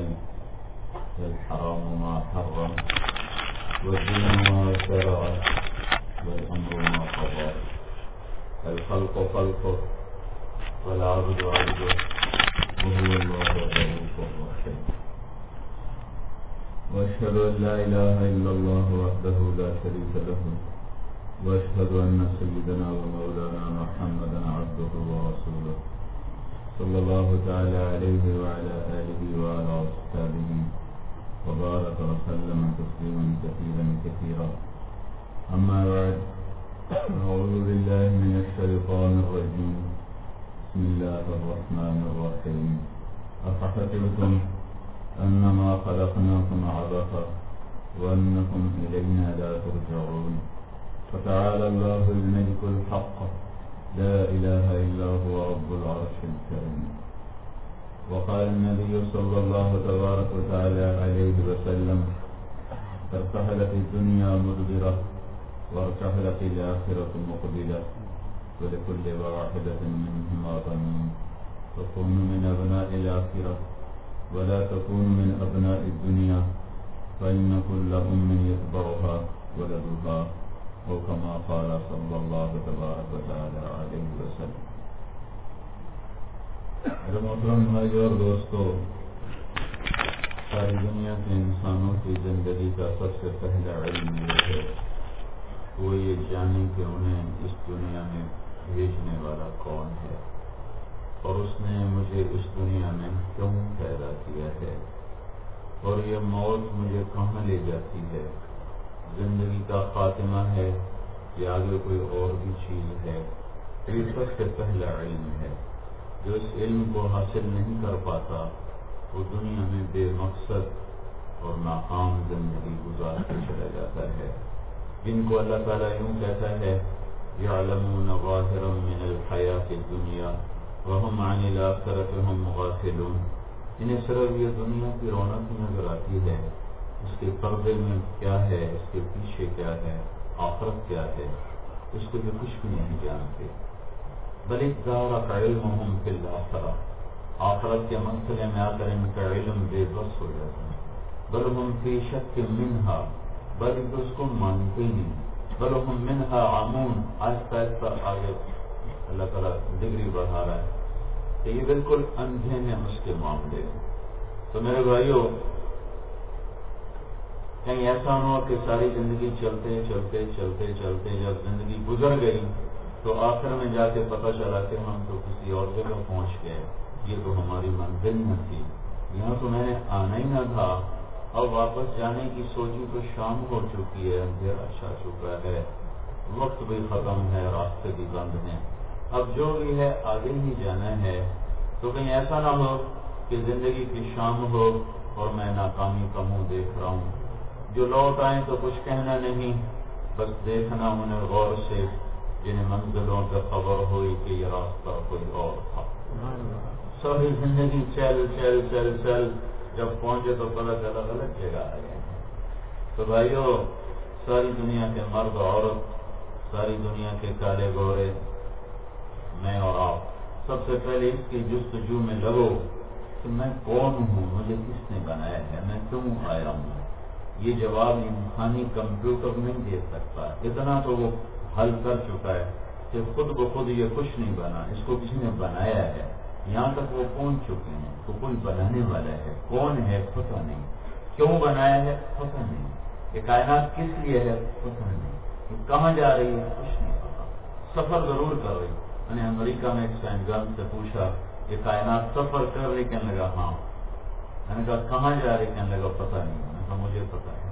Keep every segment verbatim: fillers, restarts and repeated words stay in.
الحلال والحرام ما حرم والدين ما شرع والأمر ما قضى الخلق خلقه والعبد عبده وهو الله الرؤوف الرحيم وأشهد أن لا إله إلا الله وحده لا شريك له وأشهد أن سيدنا ومولانا محمدا عبده ورسوله صلى الله تعالى عليه وعلى آله وعلى أصحابه وبارك وسلم تسليما كثيرا كثيرا أما بعد أعوذ بالله من الشيطان الرجيم بسم الله الرحمن الرحيم أفحسبتم أنما خلقناكم عبثا وأنكم إلينا لا ترجعون فتعالى الله الملك الحق لا إله إلا هو رب العرش الكريم وقال النبي صلى الله تبارك وتعالى عليه وسلم ارتحلت الدنيا مدبرة وارتحلت الآخرة مقبلة ولكل واحدة منهما ضمين فكونوا من أبناء الآخرة ولا تكونوا من أبناء الدنيا فإن كل أم يكبرها ولدها او كما قال صلی اللہ تبارک و تعالی علیہ وسلم. میرے محترم بھائی اور دوستو، ساری دنیا کے انسانوں کی زندگی کا سب سے پہلا علم یہ ہے وہ یہ جانے کہ انہیں اس دنیا میں بھیجنے والا کون ہے اور اس نے مجھے اس دنیا میں کیوں پیدا کیا ہے اور یہ موت مجھے کہاں لے جاتی ہے، زندگی کا خاتمہ ہے یا آگے کوئی اور بھی چیز ہے. یہ سب سے پہلا علم ہے. جو اس علم کو حاصل نہیں کر پاتا وہ دنیا میں بے مقصد اور ناکام زندگی گزار کے چلا جاتا ہے. جن کو اللہ تعالیٰ یوں کہتا ہے یعلمون ظاہرا من الحیات الدنیا وہم عن الآخرۃ ہم غافلون، انہیں صرف یہ دنیا کی رونق نظر آتی ہے، اس کے پردے میں کیا ہے، اس کے پیچھے کیا ہے، آخرت کیا ہے، اس کو بھی کچھ بھی نہیں جانتے. بل ادارک علمہم فی الآخرہ، آخرت کے مسئلے میں آ کر ان کا علم بے بس ہو جاتا ہے. بل ہم فی شک منہا، بلکہ اس کو مانتے نہیں. بل ہم منہا عمون، آہستہ آہستہ آگے اللہ تعالیٰ ڈگری بڑھا رہا ہے کہ یہ بالکل اندھے ہیں اس کے معاملے میں. تو میرے بھائیوں، کہیں ایسا نہ ہو کہ ساری زندگی چلتے چلتے چلتے چلتے جب زندگی گزر گئی تو آخر میں جا کے پتہ چلا کہ ہم تو کسی اور جگہ پہنچ گئے، یہ تو ہماری منزل نہ تھی، یہاں تو میں نے آنا ہی نہ تھا. اب واپس جانے کی سوچی تو شام ہو چکی ہے، اندھیرا چھا چکا ہے، وقت بھی ختم ہے، راستے بھی بند ہیں، اب جو بھی ہے آگے ہی جانا ہے. تو کہیں ایسا نہ ہو کہ زندگی کی شام ہو اور میں ناکامی کا منہ دیکھ رہا ہوں. جو لوٹ آئیں تو کچھ کہنا نہیں، بس دیکھنا انہیں غور سے، جنہیں منزلوں پہ خبر ہوئی کہ یہ راستہ کوئی اور تھا. ساری زندگی چل چل چل چل جب پہنچے تو پتہ چلا غلط جگہ آ گئے. تو بھائیو، ساری دنیا کے مرد عورت، ساری دنیا کے کالے گورے، میں اور آپ سب سے پہلے اس کی جستجو میں لگو کہ میں کون ہوں، مجھے کس نے بنایا ہے، میں کیوں آیا ہوں. یہ جواب انسانی کمپیوٹر نہیں دے سکتا، اتنا تو وہ حل کر چکا ہے کہ خود بخود یہ کچھ نہیں بنا، اس کو کسی نے بنایا ہے. یہاں تک وہ پہنچ چکے ہیں تو کوئی بنانے والا ہے، کون ہے پتہ نہیں، کیوں بنایا ہے پتہ نہیں، یہ کائنات کس لیے ہے پتہ نہیں، یہ کہاں جا رہی ہے کچھ نہیں پتا. سفر ضرور کر رہی. میں نے امریکہ میں ایک سائنسدان سے پوچھا یہ کائنات سفر کر رہی، کہنے لگا ہاں. میں نے کہا کہاں جا رہی، کہنے لگا پتہ نہیں. میں نے کہا مجھے پتہ ہے،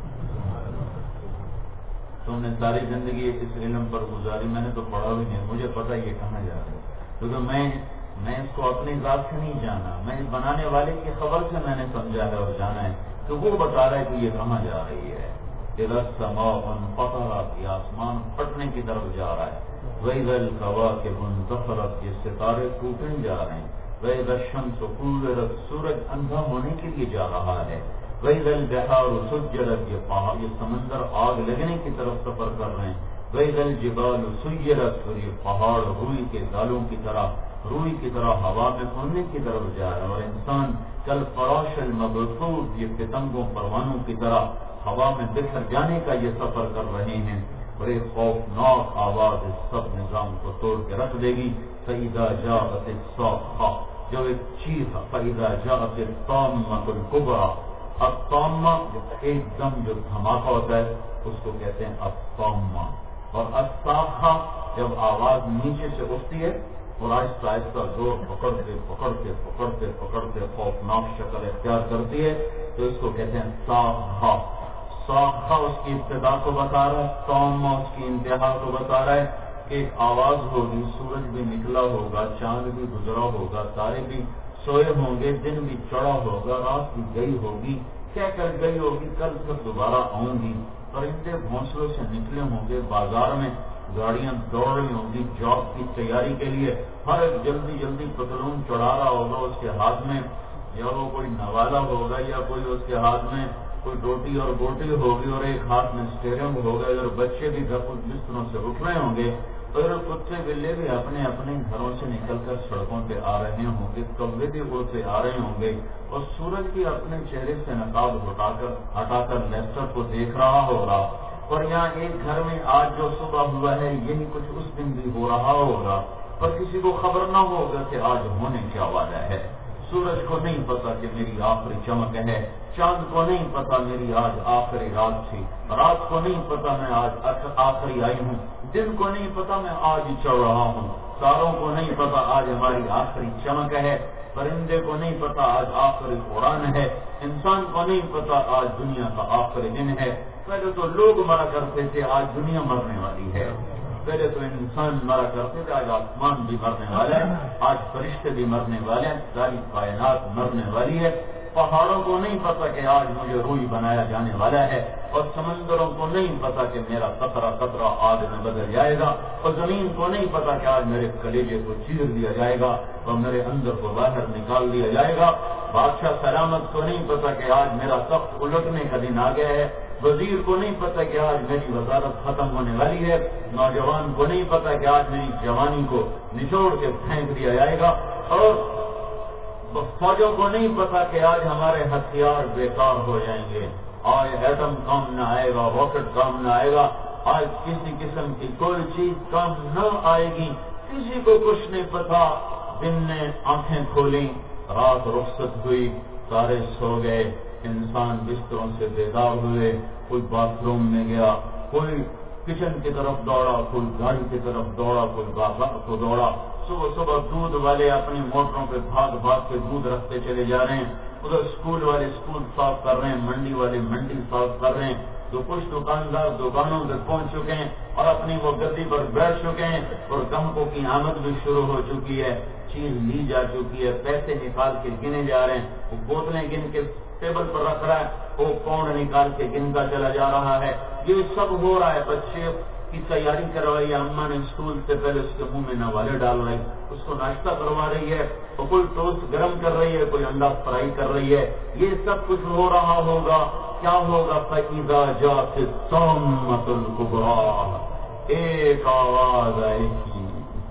تم نے ساری زندگی اس علم پر گزاری، میں نے تو پڑھا بھی نہیں، مجھے پتہ یہ کہاں جا رہی ہے. کیونکہ میں میں اس کو اپنی ذات سے نہیں جانا، میں اس بنانے والے کی خبر سے میں نے سمجھا ہے اور جانا ہے کہ وہ بتا رہا ہے کہ یہ کہاں جا رہی ہے. اذا السماء انفطرت، یہ آسمان پھٹنے کی طرف جا رہا ہے. وَإِذَا الْكَوَاكِبُ انتَثَرَتْ، یہ ستارے ٹوٹنے جا رہے ہیں. وَإِذَا الشَّمْسُ كُوِّرَتْ، سورج اندھا ہونے کے لیے جا رہا ہے. وَإِذَا الْبِحَارُ سُجِّرَتْ، یہ پہاڑ، یہ سمندر آگ لگنے کی طرف سفر کر رہے ہیں. وَإِذَا الْجِبَالُ سُيِّرَتْ، اور یہ پہاڑ روئی کے دالوں کی طرح، روئی کی طرح ہوا میں اڑنے کی طرف جا رہا ہے. اور انسان کل فراش المبثوث، یہ پتنگوں پروانوں کی طرح ہوا میں بکھر جانے کا یہ سفر کر رہے ہیں، اور ایک خوفناک آواز اس سب نظام کو توڑ کے رکھ دے گی۔ فَإِذَا جَاءَتِ الصَّاخَّةُ، جو ایک چیز، فَإِذَا جَاءَتِ الطَّامَّةُ الْكُبْرَىٰ، الطَّامَّہ ایک دم جو دھماکہ ہوتا ہے اس کو کہتے ہیں الطَّامَّہ، اور الصَّاخَّہ جب آواز نیچے سے اٹھتی ہے اور آہستہ آہستہ زور پکڑتے پکڑتے پکڑتے پکڑتے خوفناک شکل اختیار کرتی ہے تو اس کو کہتے ہیں صاخہ۔ صاخہ اس کی ابتدا کو بتا رہا ہے، طامہ اس کی انتہا کو بتا رہا ہے کہ ایک آواز ہوگی، سورج بھی نکلا ہوگا، چاند بھی گزرا ہوگا، تارے بھی سوئے ہوں گے، دن بھی چڑھا ہوگا، رات بھی گئی ہوگی، کہہ کر گئی ہوگی کل پھر دوبارہ آؤں گی، پرندے گھونسلوں سے نکلے ہوں گے، بازار میں گاڑیاں دوڑ رہی ہوں گی جاب کی تیاری کے لیے، ہر ایک جلدی جلدی پتلون چڑھا رہا ہوگا، اس کے ہاتھ میں یا وہ کوئی نوالا ہوگا یا کوئی اس کے ہاتھ میں کوئی روٹی اور بوٹی ہوگی اور ایک ہاتھ میں اسٹیئرنگ ہوگا، اور بچے بھی بستروں سے اٹھ رہے ہوں گے، اور کتے بلے بھی اپنے اپنے گھروں سے نکل کر سڑکوں پہ آ رہے ہوں گے، کبے بھی اڑتے آ رہے ہوں گے، اور سورج بھی اپنے چہرے سے نقاب ہٹا کر ہٹا کر لیسٹر کو دیکھ رہا ہوگا، اور یہاں ایک گھر میں آج جو صبح ہوا ہے یہی کچھ اس دن بھی ہو رہا ہوگا، پر کسی کو خبر نہ ہوگا کہ آج ہونے کیا والا ہے۔ سورج کو نہیں پتا کہ میری آخری چمک ہے، چاند کو نہیں پتا میری آج آخری رات تھی، رات کو نہیں پتا میں آج آخری آئی ہوں، دن کو نہیں پتا میں آج چڑھ رہا ہوں، تاروں کو نہیں پتا آج ہماری آخری چمک ہے، پرندے کو نہیں پتا آج آخری اڑان ہے، انسان کو نہیں پتا آج دنیا کا آخری دن ہے۔ پہلے تو لوگ مرا کرتے تھے، آج دنیا مرنے والی ہے، پہلے تو انسان مرا کرتے تھے، آج آسمان بھی مرنے والا ہے، آج فرشتے بھی مرنے والے ہیں، ساری کائنات مرنے والی ہے۔ پہاڑوں کو نہیں پتا کہ آج مجھے روئی بنایا جانے والا ہے، اور سمندروں کو نہیں پتا کہ میرا قطرہ قطرہ آگ میں بدل جائے گا، اور زمین کو نہیں پتا کہ آج میرے کلیجے کو چیر دیا جائے گا اور میرے اندر کو باہر نکال دیا جائے گا۔ بادشاہ سلامت کو نہیں پتا کہ آج میرا تخت الٹنے کا دن آ گیا ہے، وزیر کو نہیں پتا کہ آج میری وزارت ختم ہونے والی ہے، نوجوان کو نہیں پتا کہ آج میری جوانی کو نچوڑ کے پھینک دیا جائے گا، اور فوجوں کو نہیں پتا کہ آج ہمارے ہتھیار بیکار ہو جائیں گے، آج ایٹم کام نہ آئے گا، راکٹ کام نہ آئے گا، آج کسی قسم کی کوئی چیز کام نہ آئے گی، کسی کو کچھ نہیں پتا۔ دن نے آنکھیں کھولیں، رات رخصت ہوئی، سارے سو گئے، انسان بستروں سے بیدار ہوئے، کوئی باتھ روم میں گیا، کوئی کچن کی طرف دوڑا، کوئی گاڑی کی طرف دوڑا، کوئی بازار کو دوڑا، صبح صبح دودھ والے اپنی موٹروں پہ بھاگ بھاگ کے دودھ رکھتے چلے جا رہے ہیں، ادھر اسکول والے اسکول صاف کر رہے ہیں، منڈی والے منڈی صاف کر رہے ہیں، تو کچھ دکاندار دکانوں پہ پہنچ چکے ہیں اور اپنی وہ گدی پر بیٹھ چکے ہیں، اور گاہکوں کی آمد بھی شروع ہو چکی ہے، چیز لی جا چکی ہے، پیسے نکال کے گنے جا رہے ہیں، وہ بوتلیں گن کے ٹیبل پر رکھ رہا ہے، وہ پاؤنڈ نکال کے گنتا چلا جا رہا ہے، یہ سب ہو رہا ہے۔ بچے کی تیاری کروائی ہے، اماں نے اسکول سے پہلے اس کے منہ میں نوالے ڈال رہی، اس کو ناشتہ کروا رہی ہے، اور کوئی ٹوسٹ گرم کر رہی ہے، کوئی انڈا فرائی کر رہی ہے، یہ سب کچھ ہو رہا ہوگا۔ کیا ہوگا؟ فَإِذَا جَاءَتِ الطَّامَّةُ الْكُبْرَىٰ، ایک آواز آئے گی،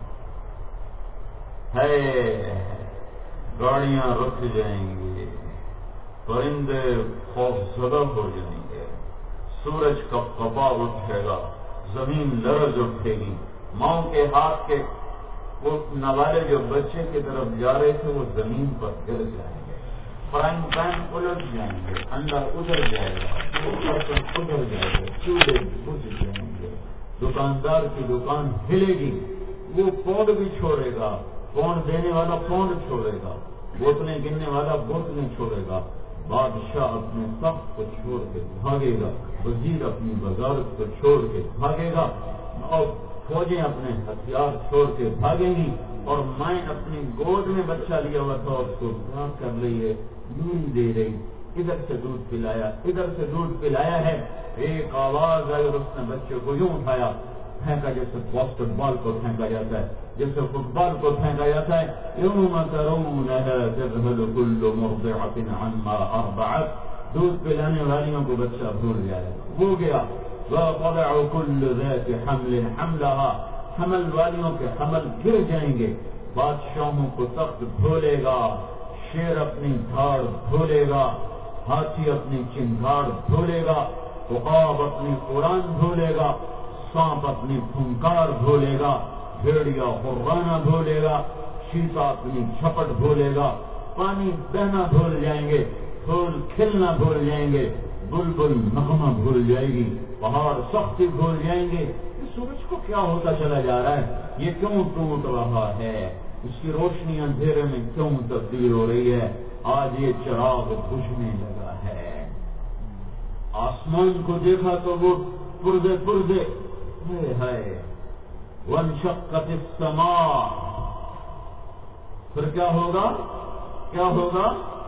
ہے گاڑیاں رک جائیں گی، پرندے خوف زدہ ہو جائیں گے، سورج کا کپا اٹھے گا، زمین لرز اٹھے گی، ماں کے ہاتھ کے وہ نوالے جو بچے کی طرف جا رہے تھے وہ زمین پر گر جائیں گے، فرائنگ پین الٹ جائیں گے، انڈا ادھر جائے گا، برتن ادھر جائے گا، چولہے بجھ جائیں گے، دکاندار کی دکان ہلے گی، وہ پونڈ بھی چھوڑے گا، پونڈ دینے والا پونڈ چھوڑے گا، بوتلیں گننے والا بوتلیں چھوڑے گا، بادشاہ اپنے تخت کو چھوڑ کے بھاگے گا، وزیر اپنی وزارت کو چھوڑ کے بھاگے گا، اور فوجیں اپنے ہتھیار چھوڑ کے بھاگیں گی، اور مائیں اپنی گود میں بچہ لیا ہوا تھا اس کو پیار کر رہی ہے، دودھ دے رہی، ادھر سے دودھ پلایا ادھر سے دودھ پلایا ہے، ایک آواز آئی اور اس نے بچے کو یوں اٹھایا، پھینکا جیسے باسکٹ بال کو پھینکا جاتا ہے، جیسے فٹ بال کو پھینکا جاتا ہے، یوم ترونها تذهل كل مرضعة عما ارضعت، دودھ پلانے والیوں کو بچہ بھول جائے گا، ہو گیا، وَتَضَعُ كُلُّ ذَاتِ حَمْلٍ حَمْلَهَا، حمل والیوں کے حمل گر جائیں گے، بادشاہوں کو تخت بھولے گا، شیر اپنی دھاڑ دھولے گا، ہاتھی اپنی چنگاڑ دھولے گا، عقاب اپنی قرآن دھولے گا، سانپ اپنی پھنکار دھولے گا، بھیڑیا قربانہ دھولے گا، چیتا اپنی جھپٹ دھولے گا، پانی بہنا بھول جائیں گے، پھول کھلنا بھول جائیں گے، بلبل نغمہ بھول جائے گی، پہاڑ سختی بھول جائیں گے۔ اس سورج کو کیا ہوتا چلا جا رہا ہے؟ یہ کیوں ٹوٹ رہا ہے؟ اس کی روشنی اندھیرے میں کیوں تبدیل ہو رہی ہے؟ آج یہ چراغ بجھنے لگا ہے۔ آسمان کو دیکھا تو وہ پردے پردے ہے، وانشقت السماء، پھر کیا ہوگا؟ کیا ہوگا؟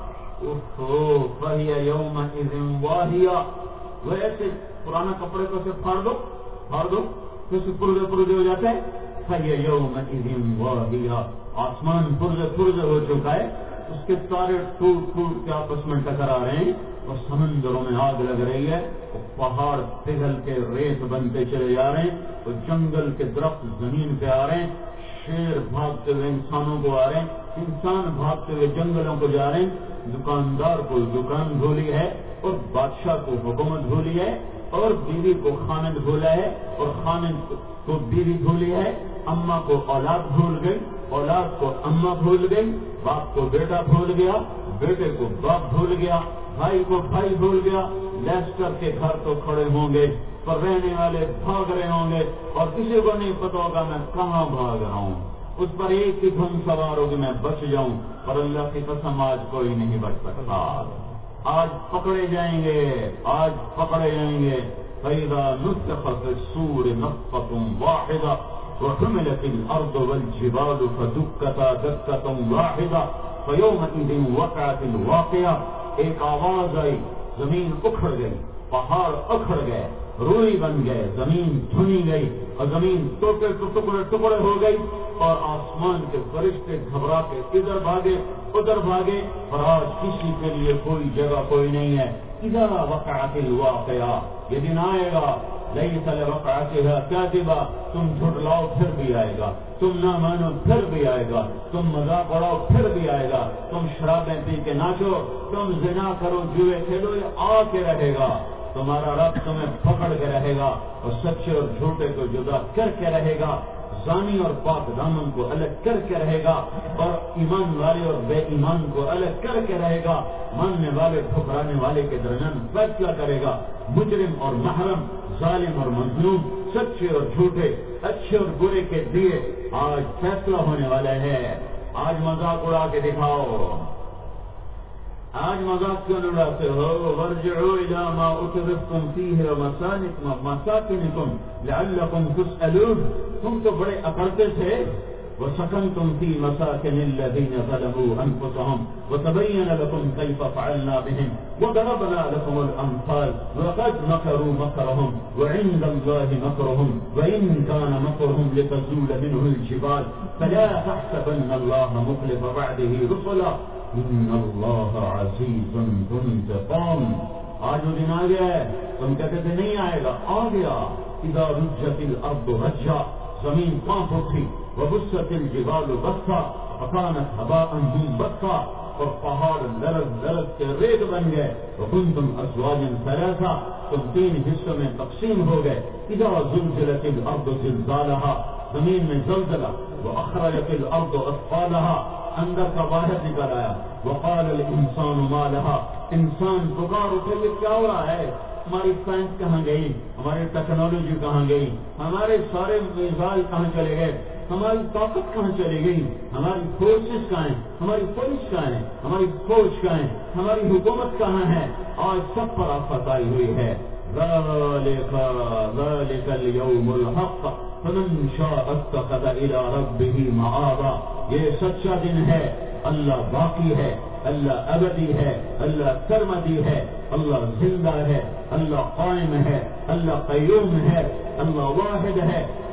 فَهِيَ يَوْمَئِذٍ وَاهِيَةٌ، وہ ایسے پرانا کپڑے کو سے پھاڑ دو پھاڑ دو تو اسے پردے پردے ہو جاتے ہیں۔ فَهِيَ يَوْمَئِذٍ وَاهِيَةٌ، آسمان پردے پردے ہو چکا ہے، اس کے تارے ٹوٹ ٹوٹ کے آپس میں ٹکرا رہے ہیں، اور سمندروں میں آگ لگ رہی ہے، اور پہاڑ پگھل کے ریت بنتے چلے جا رہے ہیں، اور جنگل کے درخت زمین پہ آ رہے ہیں، شیر بھاگتے ہوئے انسانوں کو آ رہے ہیں، انسان بھاگتے ہوئے جنگلوں کو جا رہے ہیں، دکاندار کو دکان بھولی ہے، اور بادشاہ کو حکومت بھولی ہے، اور بیوی کو خاند بھولا ہے، اور خاند کو بیوی بھولی ہے، اماں کو اولاد بھول گئی، اولاد کو اماں بھول گئی، باپ کو بیٹا بھول گیا، بیٹے کو باپ بھول گیا، بھائی کو بھائی بھول گیا۔ لیسٹر کے گھر تو کھڑے ہوں گے، پر رہنے والے بھاگ رہے ہوں گے، اور کسی کو نہیں پتا ہوگا میں کہاں بھاگ رہا ہوں۔ اس پر ایک ہی دھن سوار ہوگی میں بچ جاؤں، پر اللہ کی قسم آج کوئی نہیں بچ سکتا۔ آج پکڑے جائیں گے، آج پکڑے جائیں گے۔ فَإِذَا نُفِخَ فِي الصُّورِ نَفْخَةٌ وَاحِدَةٌ وَحُمِلَتِ الْأَرْضُ وَالْجِبَالُ فَدُكَّتَا دَكَّةً وَاحِدَةً فَيَوْمَئِذٍ وَقَعَتِ الْوَاقِعَةُ، ایک آواز آئی، زمین اکھڑ گئی، پہاڑ اکھڑ گئے، روئی بن گئے، زمین دھنی گئی، اور زمین ٹوٹے ٹکڑے ٹکڑے ہو گئی، اور آسمان کے فرشتے گھبرا کے ادھر بھاگے ادھر بھاگے، اور آج کسی کے لیے کوئی جگہ کوئی نہیں ہے۔ اذا وقعت الواقعہ، یہ دن آئے گا، لیس لوقعتها کاذبہ، تم جھٹلاؤ پھر بھی آئے گا، تم نہ مانو پھر بھی آئے گا، تم مذاق اڑاؤ پھر بھی آئے گا، تم شرابیں پی کے ناچو، تم زنا کرو، جوئے کھیلو، یہ آ کے رہے گا۔ تمہارا رب تمہیں پکڑ کے رہے گا، اور سچے اور جھوٹے کو جدا کر کے رہے گا، زانی اور پاک دامن کو الگ کر کے رہے گا، اور ایمان والے اور بے ایمان کو الگ کر کے رہے گا، ماننے والے ٹھکرانے والے کے درمیان فیصلہ کرے گا، مجرم اور محرم، ظالم اور مظلوم، سچے اور جھوٹے، اچھے اور برے کے دیے آج فیصلہ ہونے والا ہے۔ آج مذاق اڑا کے دکھاؤ، آج مذاق کیوں اڑاتے ہو؟ وارجعوا الى ما اترفتم فيه ومساكنكم لعلكم تسألون، تم تو بڑے اکڑتے تھے، وسكنتم في مساكن الذين ظلموا انفسهم وتبين لكم كيف فعلنا بهم وضربنا لكم الامثال وقد مكروا مكرهم وعند الله مكرهم وان كان مكرهم لتزول منه الجبال فلا تحسبن الله مخلف وعده رسلا ان اللہ عزیز ذو انتقام۔ آج وہ دن آ گیا ہے، تم کہتے تھے نہیں آئے گا، آ گیا۔ اذا رجت الارض رجا، زمین کانپ اٹھی، وبست الجبال بسا فكانت هباء منبثا، اور پہاڑ لرز لرز کے ریت بن گئے، وکنتم ازواجا ثلاثا، تم تین حصوں میں تقسیم ہو گئے۔ اذا زلزلت الارض زلزالها، زمین میں زلزلہ، واخرجت الارض اثقالها، اندر کا باہر نکل آیا، وقال الانسان ما لها، انسان پکار اٹھے یہ کیا ہو رہا ہے؟ ہماری سائنس کہاں گئی؟ ہماری ٹیکنالوجی کہاں گئی؟ ہمارے سارے میزائل کہاں چلے گئے؟ ہماری طاقت کہاں چلی گئی؟ ہماری فورسز کہاں ہیں؟ ہماری پولیس کہاں ہے؟ ہماری فوج کہاں ہے؟ ہماری حکومت کہاں ہے؟ آج سب پر آفت آئی ہوئی ہے۔ ذالک ذالک اليوم الحق فمن شاء اتخذ الى ربه مآبا، یہ سچا دن ہے، اللہ باقی ہے، اللہ ابدی ہے، اللہ سرمدی ہے، اللہ زندہ ہے، اللہ قائم ہے، اللہ قیوم ہے، اللہ واحد ہے،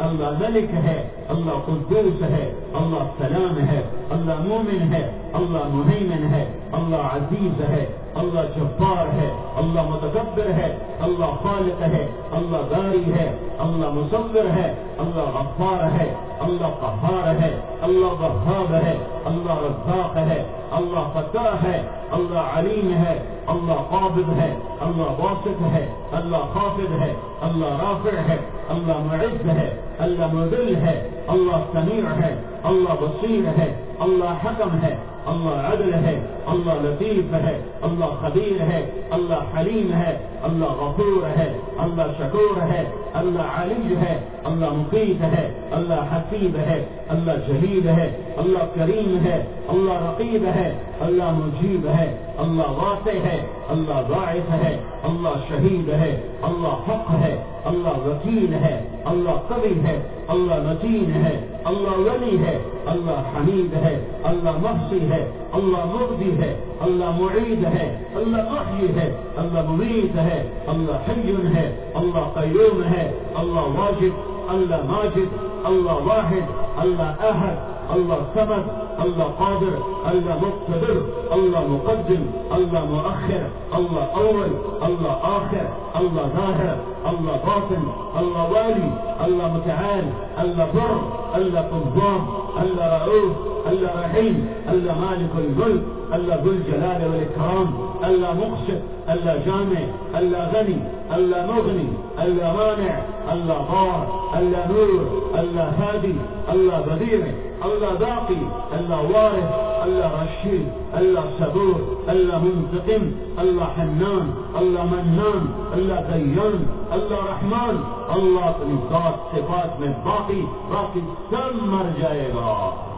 اللہ ملک ہے، اللہ قدوس ہے، اللہ سلام ہے، اللہ مومن ہے، اللہ مہیمن ہے، اللہ عزیز ہے، اللہ جبار ہے، اللہ متکبر ہے، اللہ خالق ہے، اللہ باری ہے، اللہ مصور ہے، اللہ غفار ہے، اللہ قہار ہے، اللہ وہاب ہے، اللہ رزاق ہے، اللہ فتاح ہے، اللہ علیم ہے، اللہ قابض ہے، اللہ باسط ہے، اللہ خافض ہے، اللہ رافع ہے، اللہ معز ہے، اللہ مذل ہے، اللہ سمیع ہے، اللہ بصیر ہے، اللہ حکم ہے، اللہ عدل ہے، اللہ لطیف ہے، اللہ خبیر ہے، اللہ حلیم ہے، اللہ غفور ہے، اللہ شکور ہے، اللہ علی ہے، اللہ مقیت ہے، اللہ حسیب ہے، اللہ جلیل ہے، اللہ کریم ہے، اللہ رقیب ہے، اللہ مجیب ہے، اللہ واسع ہے، اللہ باعث ہے، اللہ شہید ہے، اللہ حق ہے، اللہ وکیل ہے، اللہ قوی ہے، اللہ متین ہے، اللہ ولی ہے، اللہ حمید ہے، اللہ محصی ہے، اللہ مبدی ہے، اللہ معید ہے، اللہ محیی ہے، اللہ ممیت ہے، اللہ حی ہے، اللہ قیوم ہے، اللہ واجد، اللہ ماجد، اللہ واحد، اللہ احد، اللہ صمد، اللہ قادر، اللہ مقتدر، اللہ مقدم، اللہ مؤخر، اللہ اول، اللہ آخر، اللہ ظاہر، اللہ باطن، اللہ والی، اللہ متعال، اللہ بر، اللہ قضام، اللہ رؤوف، اللہ رحیم، اللہ مالک الملک، اللہ ذو الجلال والاکرام، اللہ مقسط، اللہ جامع، اللہ غنی، اللہ مغنی، اللہ مانع، اللہ ضار، اللہ نور، اللہ هادي، الله بديع، الله باقي، الله وارث، الله رشيد، الله صبور، الله منتقم، الله حنان، الله منان، الله ديان، الله رحمان، الله اپنی ذات صفات میں باقی باقی سب مر جائے گا.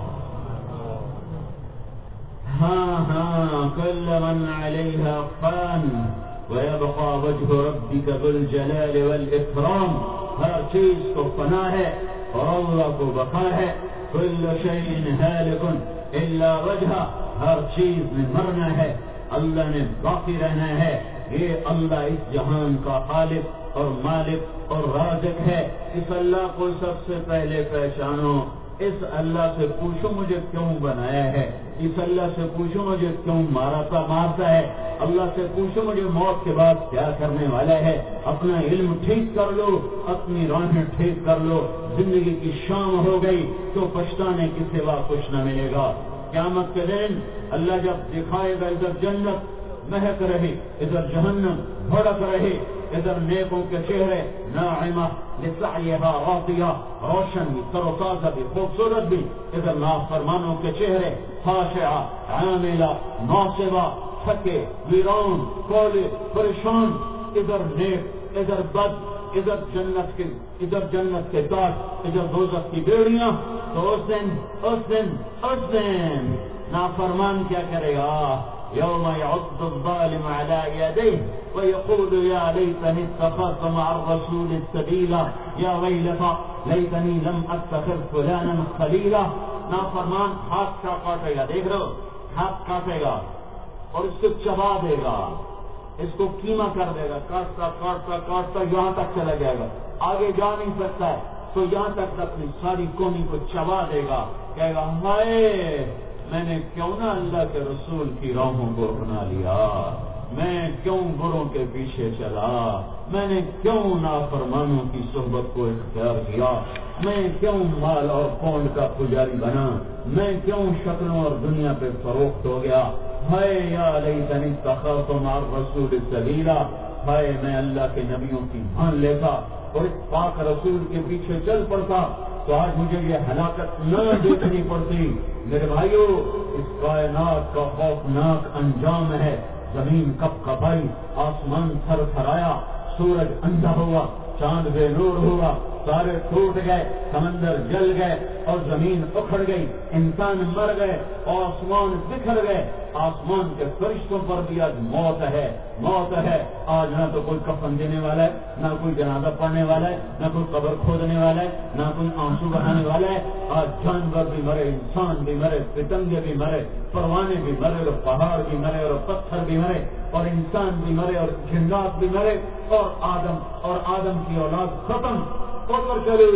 ہاں ہاں كل من عليها فان ويبقى وجه ربك ذو الجلال والإكرام. ہر چیز کو فنا ہے اور اللہ کو بقا ہے. كل شيء هالك الا وجهه. ہر چیز میں مرنا ہے، اللہ نے باقی رہنا ہے. یہ اللہ اس جہان کا خالق اور مالک اور رازق ہے. اس اللہ کو سب سے پہلے پہچانو. اس اللہ سے پوچھو مجھے کیوں بنایا ہے. اس اللہ سے پوچھو مجھے کیوں مارتا مارتا ہے. اللہ سے پوچھو مجھے موت کے بعد کیا کرنے والا ہے. اپنا علم ٹھیک کر لو، اپنی راہیں ٹھیک کر لو. زندگی کی شام ہو گئی تو پچھتانے کے سوا کچھ نہ ملے گا. قیامت کے دن اللہ جب دکھائے گا ادھر جنت مہک رہی، ادھر جہنم بھڑک رہی، ادھر نیکوں کے چہرے ناعمہ لسعیہا راضیہ، روشن بھی، تر و تازہ بھی، خوبصورت بھی. ادھر نافرمانوں کے چہرے خاشعہ عاملہ ناصبہ، تھکے ویران کولے پریشان. ادھر نیک، ادھر بد، ادھر جنت کے ادھر جنت کے تاج، ادھر دوزخ کی بیڑیاں. تو اس دن اس دن اس دن نافرمان کیا کرے گا؟ يوم يعض الظالم على يديه ويقول يا ليتني اتخذت مع الرسول السبيلا يا ويلتى ليتني لم اتخذ فلانا خليلا. نافرمان ہاتھ کا کاٹے گا، دیکھ رہے ہو، ہاتھ کاٹے گا اور اس کو چبا دے گا، اس کو کیما کر دے گا. کاٹتا کاٹتا کاٹتا یہاں تک چلا جائے گا، آگے جا نہیں سکتا ہے. تو یہاں تک اپنی ساری قومی کو چبا دے گا. کہے گا ہائے میں نے کیوں نہ اللہ کے رسول کی راہوں کو اپنا لیا، میں کیوں بروں کے پیچھے چلا، میں نے کیوں نافرمانوں کی صحبت کو اختیار کیا، میں کیوں مال اور پونڈ کا پجاری بنا، میں کیوں شکلوں اور دنیا پہ فروخت ہو گیا. ہائے یا لیتنی اتخذت مع الرسول سبیلا. ہائے میں اللہ کے نبیوں کی مان لیتا اور اس پاک رسول کے پیچھے چل پڑتا تو آج مجھے یہ ہلاکت نہ دیکھنی پڑتی. میرے بھائیو، اس کائنات کا خوفناک انجام ہے. زمین کپ کپائی، آسمان تھر تھرایا، سورج اندھا ہوا، چاند بے نور ہوا، تارے ٹوٹ گئے، سمندر جل گئے اور زمین اکھڑ گئی، انسان مر گئے، آسمان بکھر گئے. آسمان کے فرشتوں پر بھی آج موت ہے، موت ہے. آج نہ تو کوئی کفن دینے والا ہے، نہ کوئی جنازہ پڑھنے والا ہے، نہ کوئی قبر کھودنے والا ہے، نہ کوئی آنسو بہانے والا ہے. آج جانور بھی مرے، انسان بھی مرے، پتنگے بھی مرے، پروانے بھی مرے، اور پہاڑ بھی مرے، اور پتھر بھی مرے، اور انسان بھی مرے، اور جنات بھی مرے، اور آدم اور آدم کی اولاد ختم. اوپر چلو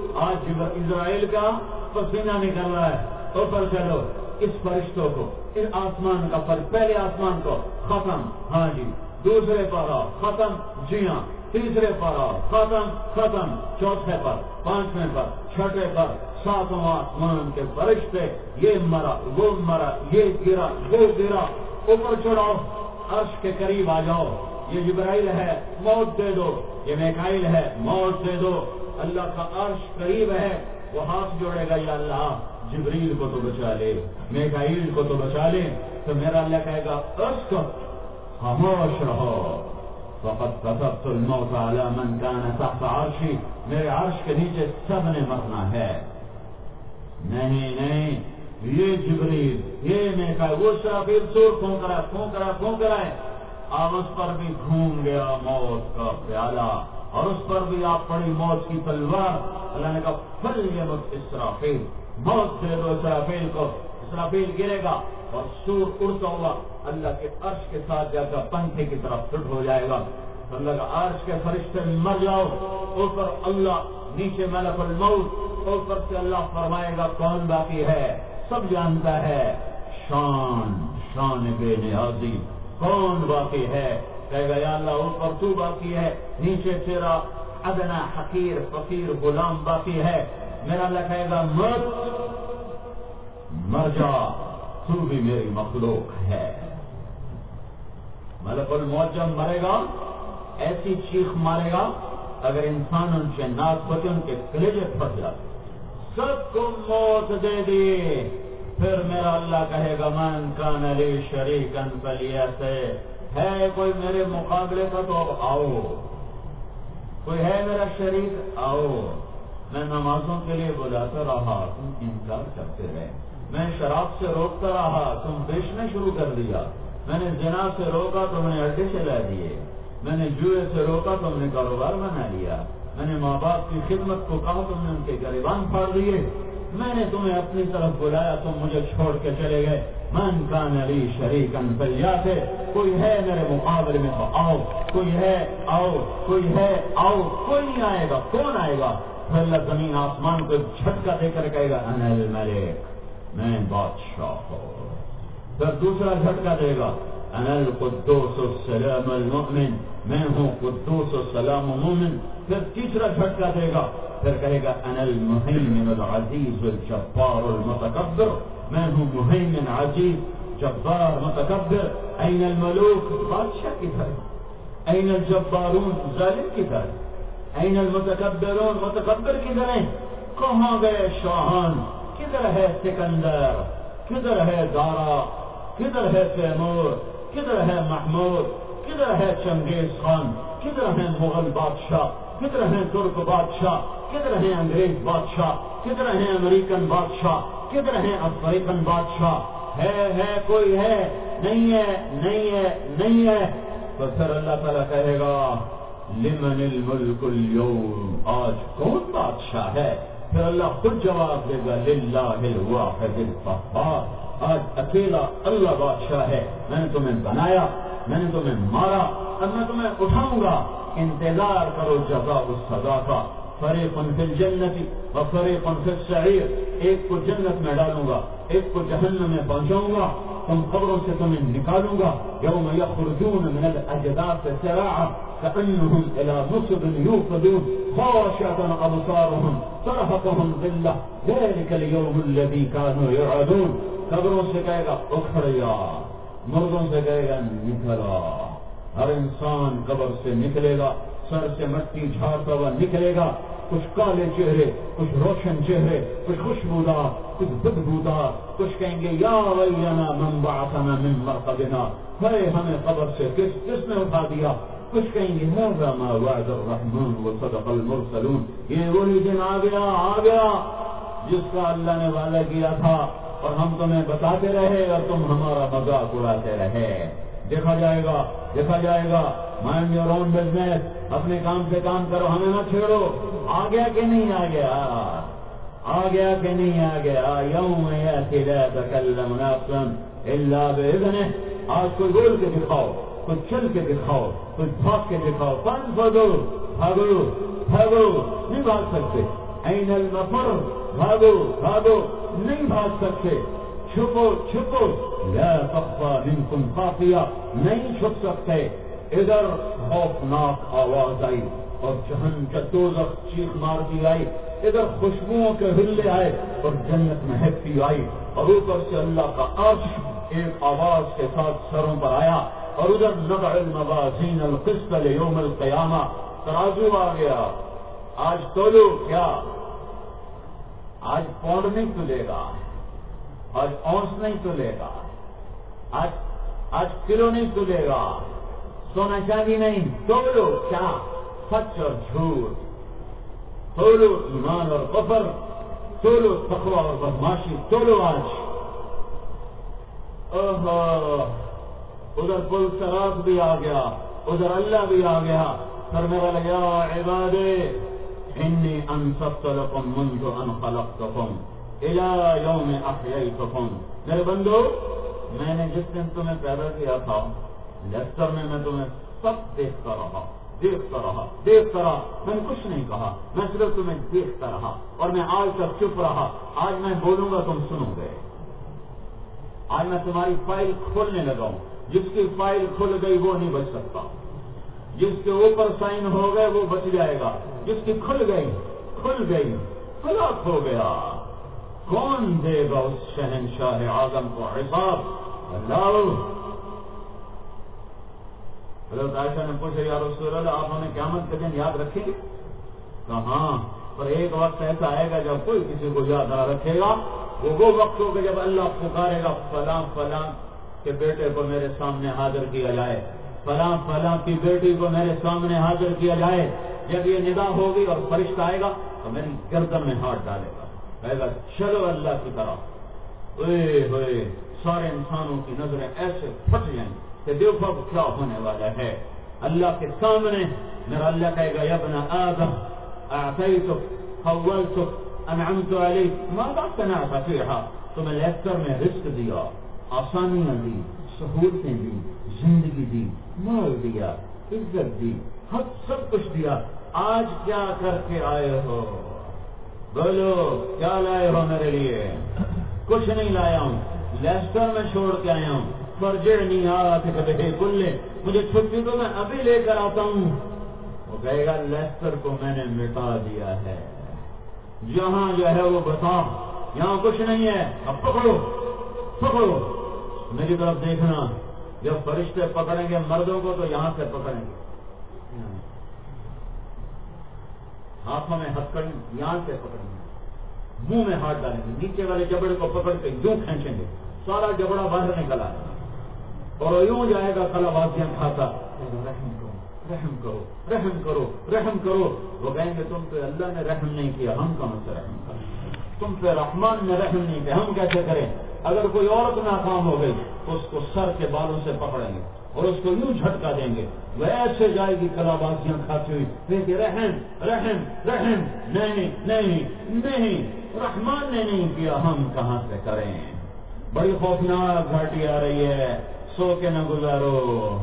آج اسرائیل کا پسینہ نکل رہا ہے، اوپر چلو اس فرشتوں کو، اس آسمان کا پر پہلے آسمان کو ختم، ہاں جی، دوسرے پر آؤ ختم، جی ہاں، تیسرے پر آؤ ختم ختم، چوتھے پر، پانچویں پر، چھٹے پر، ساتواں آسمان کے فرشتے، یہ مرا وہ مرا، یہ گرا وہ گرا، اوپر چڑھاؤ، عرش کے قریب آ جاؤ، یہ جبرائیل ہے موت دے دو، یہ میکائیل ہے موت دے دو، اللہ کا عرش قریب ہے، وہ ہاتھ جوڑے گا، یا اللہ جبریل کو تو بچا لے، میکائیل کو تو بچا لے، تو میرا اللہ کہے گا اسکت، خاموش رہو، فقد كتبت الموت على من كان تحت عرشی، میرے عرش کے نیچے سب نے مرنا ہے، نہیں نہیں، یہ جبریل یہ میکائیل، وہ اسرافیل سور پھونک رہا ہے پھونک رہا ہے پھونک رہا ہے، اب اس پر بھی گھوم گیا موت کا پیالہ، اور اس پر بھی آپ پڑی موت کی تلوار، اللہ نے کہا فلیمت اسرافیل، موت دے دو اسرافیل کو، اسرافیل گرے گا اور سور اڑتا ہوا اللہ کے عرش کے ساتھ جا کر پنکھے کی طرف فٹ ہو جائے گا، اللہ کا عرش کے فرشتے مر جاؤ، اوپر اللہ، نیچے ملک الموت، اوپر سے اللہ فرمائے گا کون باقی ہے، سب جانتا ہے، شان شان بے نیازی، کون باقی ہے، کہے گا یا اللہ اوپر تو باقی ہے، نیچے تیرا ادنا حقیر فقیر غلام باقی ہے، میرا اللہ کہے گا مت مر جا، تو بھی میری مخلوق ہے، ملک الموت جب مرے گا ایسی چیخ مارے گا اگر انسان ان سے ناک بچے ان کے کلیجے پھٹ جاتے، سب کو موت دے دی، پھر میرا اللہ کہے گا من کان لی شریکا فلیأتی، ہے کوئی میرے مقابلے کا تو آؤ، کوئی ہے میرا شریک آؤ، میں نمازوں کے لیے بلاتا رہا تم انکار کرتے رہے، میں شراب سے روکتا رہا تم بیچنا شروع کر دیا، میں نے زنا سے روکا تم نے اڈے چلا دیے، میں نے جوئے سے روکا تم نے کاروبار بنا لیا، میں نے ماں باپ کی خدمت کو کہا تم نے ان کے گریبان پھاڑ دیے، میں نے تمہیں اپنی طرف بلایا تم مجھے چھوڑ کے چلے گئے، من کان لی شریکا فلیأتی، کوئی ہے میرے مقابلے میں تو آؤ، کوئی ہے آؤ، کوئی ہے آؤ، کوئی نہیں آئے گا، کون آئے گا، پھر اللہ زمین آسمان کو جھٹکا دے کر کہے گا انا الملک، میں بادشاہ ہوں، پھر دوسرا جھٹکا دے گا انا القدوس السلام المؤمن، میں ہوں قدوس السلام مومن، پھر تیسرا جھٹکا دے گا، پھر کہے گا انا المہیمن العزیز الجبار المتکبر، میں ہوں مہیمن عزیز جبار متکبر، این الملوک، بادشاہ کی طرح، این الجبارون، ظالم کی طرح، این المتکبرون، متکبر کی طرح، کہاں گئے شاہان، کدھر ہے سکندر، کدھر ہے دارا، کدھر ہے تیمور، کدھر ہے محمود، کدھر ہے چنگیز خان، کدھر ہے مغل بادشاہ، کدھر ہے ترک بادشاہ، کدھر ہے انگریز بادشاہ، کدھر ہے امریکن بادشاہ، کدھر ہے افریقن بادشاہ، ہے ہے کوئی ہے، نہیں ہے نہیں ہے نہیں ہے، تو پھر اللہ تعالیٰ کہے گا لمن الملک اليوم، آج کون بادشاہ ہے، پھر اللہ خود جواب دے گا للہ الواحد القہار، آج اکیلا اللہ بادشاہ ہے، میں نے تمہیں بنایا، میں نے تمہیں مارا، اب میں تمہیں اٹھاؤں گا، انتظار کرو جزاء السزا کا، فریق فی الجنت و فریق فی السعیر، ایک کو جنت میں ڈالوں گا، ایک کو جہنم میں پہنچاؤں گا، تم قبروں سے تمہیں نکالوں گا، یوم یخرجون من الاجداث سراعا کأنهم الى نصب یوقدون خاشعة ابصارهم ترهقهم ذلة ذلك اليوم الذي كانوا يوعدون، قبروں سے کہے گا اکھڑیا، مردوں سے کہے گا نکلا، ہر انسان قبر سے نکلے گا، سر سے مٹی جھاڑتا ہوا نکلے گا، کچھ کالے چہرے، کچھ روشن چہرے، کچھ خوشبودار، کچھ بدبودار، کچھ کہیں گے یا ویلنا من بعثنا من مرقدنا، ہے ہمیں قبر سے کس کس نے اٹھا دیا، کچھ کہیں گے هذا ما وعد الرحمن وصدق المرسلون، یہ وہی دن آ گیا آ گیا جس کا اللہ نے وعدہ کیا تھا اور ہم تمہیں بتاتے رہے اور تم ہمارا مذاق اڑاتے رہے، دیکھا جائے گا دیکھا جائے گا، مائنڈ یور اون بزنس، اپنے کام سے کام کرو، ہمیں نہ چھیڑو، آ گیا کہ نہیں آ گیا، آ گیا کہ نہیں آ گیا، یوم یأتی لا تکلم نفس الا بإذنہ، آج کوئی بول کے دکھاؤ، کوئی چل کے دکھاؤ، کوئی بھاگ کے دکھاؤ، فانفذوا، بھاگو بھاگو، نہیں بھاگ سکتے، این المفر، بھاگو بھاگو، نہیں بھاگ سکتے، چھپو چھپو، لا تخفى منکم خافیہ، نہیں چھپ سکتے۔ ادھر خوفناک آواز آئی اور جہنم دوزخ چیخ مارتی آئی، ادھر خوشبوؤں کے ہلے آئے اور جنت مہکتی آئی، اور اوپر سے اللہ کا عرش ایک آواز کے ساتھ سروں پر آیا، اور ادھر نضع الموازین القسط لیوم القیامہ، ترازو آ گیا۔ آج تولو کیا؟ آج پاؤنڈ نہیں تلے گا، آج اونس نہیں تلے گا، آج آج کلو نہیں تلے گا، سونا چاندی نہیں، تولو کیا؟ سچ اور جھوٹ، تولو ایمان اور کفر، تولو تقوی اور بدماشی، تولو آج۔ اوہ، ادھر پل صراط بھی آ گیا، ادھر اللہ بھی آ گیا، فرمایا یا عبادی انی انصبت لکم منذ ان خلقتکم الی یوم احییتکم، میرے بندو میں نے جس دن تمہیں پیدا کیا تھا لیکچر میں میں تمہیں سب دیکھتا رہا دیکھتا رہا دیکھتا رہا میں نے کچھ نہیں کہا، میں صرف تمہیں دیکھتا رہا، اور میں آج تک چپ رہا۔ آج میں بولوں گا تم سنو گے، آج میں تمہاری فائل کھولنے لگا ہوں، جس کی فائل کھل گئی وہ نہیں بچ سکتا، جس کے اوپر سائن ہو گئے وہ بچ جائے گا، جس کی کھل گئی کھل گئی ہلاک ہو گیا۔ کون دے گا اس شہنشاہ اعظم کو حساب؟ اللہ۔ حضرت عائشہ نے پوچھا یا رسول اللہ آپ ہمیں قیامت کے دن یاد رکھیں گے؟ کہاں، پر ایک وقت ایسا آئے گا جب کوئی کسی کو یاد نہ رکھے گا، وہ وہ وقت ہوگا جب اللہ پکارے گا فلاں فلاں کے بیٹے کو میرے سامنے حاضر کیا جائے، فلاں فلاں کی بیٹی کو میرے سامنے حاضر کیا جائے۔ جب یہ ندا ہوگی اور فرشتہ آئے گا تو میری گردن میں ہاتھ ڈالے گا، کہے گا چلو اللہ کی طرف۔ اوئے ہوئے سارے انسانوں کی نظریں ایسے پھٹ جائیں کہ دیکھو کیا ہونے والا ہے اللہ کے سامنے۔ میرا اللہ کہے گا یا ابن آدم اعطیتک خولتک انعمت علیک ماذا صنعت فیہا، تمہیں لیکچر میں رزق دیا، آسانیاں دی، سہولتیں دی، زندگی دی، مال دیا، عزت دی، حق سب کچھ دیا، آج کیا کر کے آئے ہو؟ بولو کیا لائے ہو میرے لیے؟ کچھ نہیں لایا ہوں، لیسٹر میں چھوڑ کے آیا ہوں، فرجعنی آتک بہ کلہ، مجھے چھٹی تو میں ابھی لے کر آتا ہوں۔ وہ کہے گا لیسٹر کو میں نے مٹا دیا ہے، جہاں جو ہے وہ بتا، یہاں کچھ نہیں ہے، اب پکڑو پکڑو، میری طرف دیکھنا، جب فرشتے پکڑیں گے مردوں کو تو یہاں سے پکڑیں گے، ہاتھوں میں ہتھکڑی یہاں سے پکڑیں گے، منہ میں ہاتھ ڈالیں گے، نیچے والے جبڑے کو پکڑ کے یوں کھینچیں گے، سارا جبڑا باہر نکل آئے گا اور یوں جائے گا کلا بازیاں کھاتا، رحم کرو رحم کرو رحم کرو رحم کرو۔ وہ کہیں گے تم پہ اللہ نے رحم نہیں کیا، ہم کہاں سے رحم کریں؟ تم پہ رحمان نے رحم نہیں کیا، ہم کیسے کریں؟ اگر کوئی عورت ناکام ہو گئی تو اس کو سر کے بالوں سے پکڑیں گے اور اس کو یوں جھٹکا دیں گے، وہ ایسے جائے گی کلا بازیاں کھاتی ہوئی، دیکھے رحم رحم رحم نہیں نہیں نہیں، رحمان نے نہیں کیا، ہم کہاں سے کریں؟ بڑی خوفناک گھاٹی آ رہی ہے، سو کے نہ گزارو،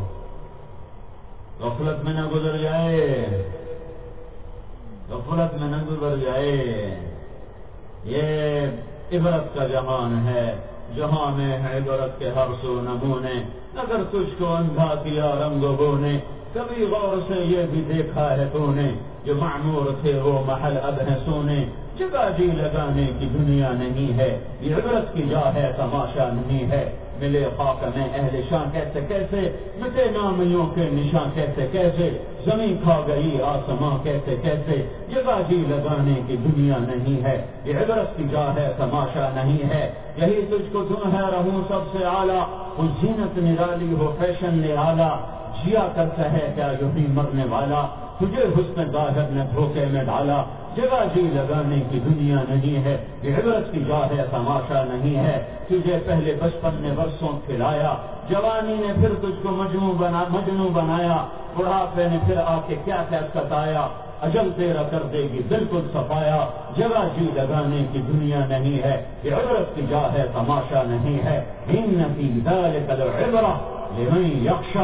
غفلت میں نہ گزر جائے، غفلت میں نہ گزر جائے۔ یہ عبرت کا جہان ہے، جہاں میں ہے عبرت کے ہر سو نمونے، اگر تجھ کو اندھا کیا رنگ بو نے، کبھی غور سے یہ بھی دیکھا ہے تو نے، جو معمور تھے وہ محل اب ہے سونے، جگہ جی لگانے کی دنیا نہیں ہے، یہ عبرت کی جا ہے تماشا نہیں ہے، ملے خاک میں اہل شان کیسے کیسے، مٹے نامیوں کے نشان کیسے کیسے، زمین کھا گئی آسمان کیسے کیسے، جگہ جی لگانے کی دنیا نہیں ہے، یہ عبرت کی جا ہے تماشا نہیں ہے، یہی تجھ کو تم ہے رہوں سب سے اعلیٰ، وہ زینت نرالی ہو فیشن نرالا، جیا کرتا ہے کیا یوں ہی مرنے والا، تجھے حسن ظاہر نے دھوکے میں ڈالا، جگہ جی لگانے کی دنیا نہیں ہے، یہ عبرت کی جا ہے تماشا نہیں ہے، تجھے پہلے بچپن نے برسوں کھلایا، جوانی نے پھر تجھ کو مجنوں بنا مجنوں بنایا، بڑھاپے نے پھر آ کے کیا کیا ستایا، اجل تیرا کر دے گی بالکل صفایا، جگہ جی لگانے کی دنیا نہیں ہے، یہ عبرت کی جا ہے تماشا نہیں ہے، ان فی ذلک لعبرۃ لمن یخشی،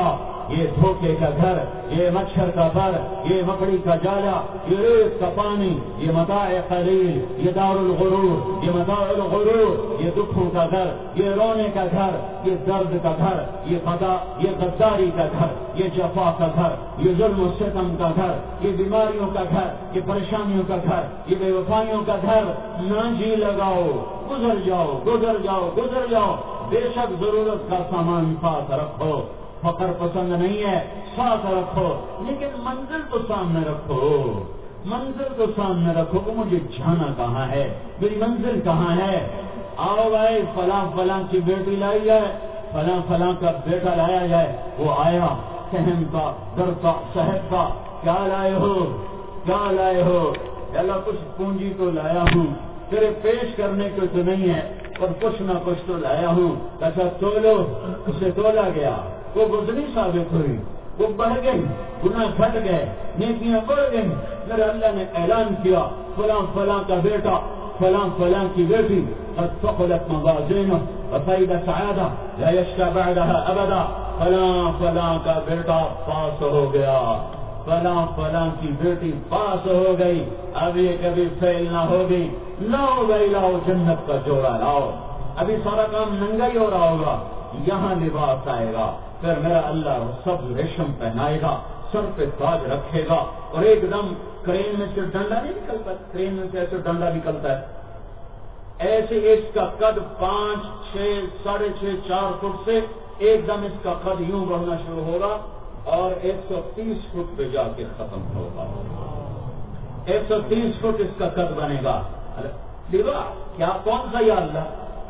یہ دھوکے کا گھر، یہ مچھر کا پر، یہ مکڑی کا جالا، یہ ریت کا پانی، یہ متاع قلیل، یہ دار الغرور، یہ متاع الغرور، یہ دکھوں کا گھر، یہ رونے کا گھر، یہ درد کا گھر، یہ قضا، یہ غداری کا گھر، یہ جفا کا گھر، یہ ظلم و ستم کا گھر، یہ بیماریوں کا گھر، یہ پریشانیوں کا گھر، یہ بے وفائیوں کا گھر۔ نہ جی لگاؤ، گزر جاؤ گزر جاؤ گزر جاؤ، بے شک ضرورت کا سامان ساتھ رکھو، فقر پسند نہیں ہے ساتھ رکھو، لیکن منزل تو سامنے رکھو، منزل تو سامنے رکھو کہ مجھے جانا کہاں ہے، میری منزل کہاں ہے۔ آؤ بھائی فلاں فلاں کی بیٹی لائی جائے، فلاں فلاں کا بیٹا لایا جائے، وہ آیا، سہم کا در کا صحت کا، کیا لائے ہو کیا لائے ہو؟ اللہ کچھ پونجی تو لایا ہوں، تیرے پیش کرنے کو تو نہیں ہے اور کچھ نہ کچھ تو لایا ہوں۔ ایسا تولو، اسے تولا گیا، وہ گزنی ثابت ہوئی، وہ بڑھ گئی، گناہ گھٹ گئے، نیکیاں بڑھ گئیں۔ میرے اللہ نے اعلان کیا فلاں فلاں کا بیٹا، فلاں فلاں کی بیٹی قد ثقلت موازینہ وفید سعادہ لا یشقی بعدها ابدا، فلاں فلاں کا بیٹا پاس ہو گیا، فلاں فلاں کی بیٹی پاس ہو گئی، اب یہ کبھی فیل نہ ہوگی۔ لاؤ بھائی لاؤ، جنت کا جوڑا لاؤ۔ ابھی سارا کام ننگا ہی ہو رہا ہوگا، یہاں لباس آئے گا، پھر میرا اللہ سب ریشم پہنائے گا، سر پہ تاج رکھے گا، اور ایک دم کرین میں سے ڈنڈا نہیں نکلتا، کرین میں سے ایسے ڈنڈا نکلتا ہے، ایسے اس کا قد پانچ چھ ساڑھے چھ چار فٹ سے ایک دم اس کا قد یوں بڑھنا شروع ہوگا اور ایک سو تیس فٹ پہ جا کے ختم ہوگا، ایک سو تیس فٹ اس کا قد بنے گا۔ لباس کیا کون سا یا اللہ؟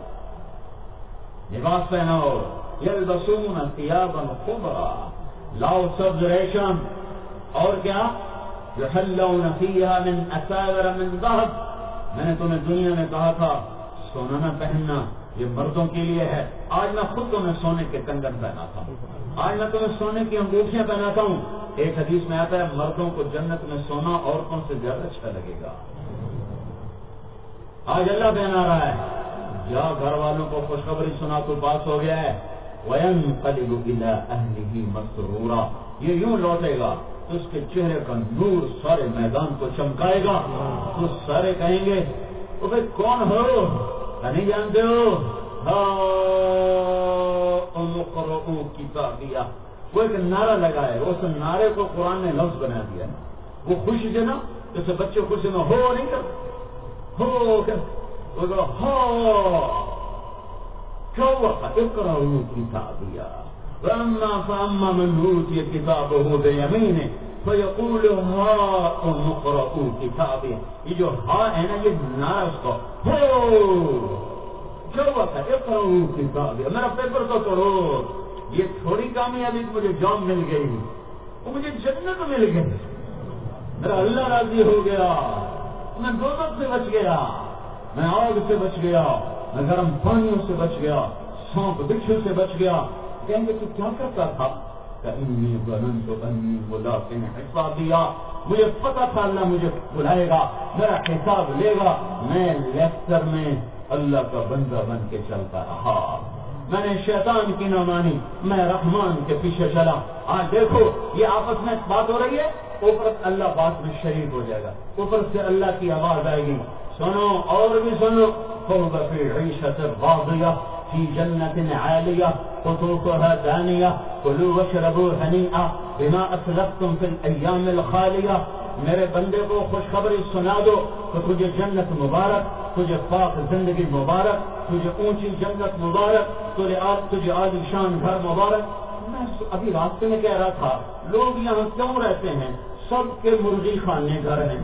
لباس پہناؤ، یلبسون ثیابا خضرا، لاؤ سبز ریشم، اور کیا؟ یحلون فیہا من اساور من ذہب، میں نے تمہیں دنیا میں کہا تھا سونا نہ پہننا، یہ مردوں کے لیے ہے، آج میں خود تمہیں سونے کے کنگن پہناتا ہوں، آج میں تمہیں سونے کی انگوٹھیاں پہناتا ہوں۔ ایک حدیث میں آتا ہے مردوں کو جنت میں سونا عورتوں سے زیادہ اچھا لگے گا، آج اللہ پہنا رہا ہے، یا گھر والوں کو خوشخبری سنا تو پاس ہو گیا ہے۔ وَيَنْقَلِبُ إِلَىٰ أَهْلِهِ مَسْرُورًا، یہ یوں لوٹے گا تو اس کے چہرے کا نور سارے میدان کو چمکائے گا، تو سارے کہیں گے وہ بھائی کون ہو؟ نہیں جانتے ہو؟ هَاؤْمُ اقْرَءُوا كِتَابِیَهْ، وہ ایک نعرہ لگا ہے، اس نعرے کو قرآن نے لفظ بنا دیا ہے، وہ خوشی سے نا جیسے بچے خوشی میں ہو نہیں کرتے، ہو کر وہ کہو ہو کیا وقت اقرأوا کتابیہ واما فاما من اوتی کتابہ بیمینہ فیقول ہاؤم اقرءوا کتابیہ، یہ جو ہاں ہے نا یہ نعرہ اس کو ہو کیا وقت اقرأوا کتابیہ، میرا پیپر تو پڑھو، یہ تھوڑی کامیابی مجھے جاب مل گئی، وہ مجھے جنت مل گئی، میرا اللہ راضی ہو گیا، میں دوزخ سے بچ گیا، میں آگ سے بچ گیا، میں گرم پانیوں سے بچ گیا، سانپ بچھو سے بچ گیا۔ کہیں گے تو کیا کرتا تھا؟ انی ظننت انی ملاق حسابیہ، مجھے پتا تھا اللہ مجھے بلائے گا، میرا حساب لے گا، میں لیکچر میں اللہ کا بندہ بن کے چلتا رہا، میں نے شیطان کی نہ مانی، میں رحمان کے پیچھے چلا۔ آج دیکھو یہ آپس میں بات ہو رہی ہے، اوپر اللہ بات میں شریک ہو جائے گا، اوپر سے اللہ کی آواز آئے گی، سنو اور بھی سنو، فَهُوَ فِي عِيشَةٍ رَاضِيَةٍ فِي جَنَّةٍ عَالِيَةٍ قُطُوفُهَا دَانِيَةٌ كُلُوا وَاشْرَبُوا هَنِيئًا بِمَا أَسْلَفْتُمْ فِي الْأَيَّامِ الْخَالِيَةِ، میرے بندے کو خوشخبری سنا دو کہ تجھے جنت مبارک، تجھے پاک زندگی مبارک، تجھے اونچی جنت مبارک، تجھے عالی شان گھر مبارک۔ میں ابھی راستے میں کہہ رہا تھا لوگ یہاں کیوں رہتے ہیں؟ سب کے مرغی خانے گھر ہیں،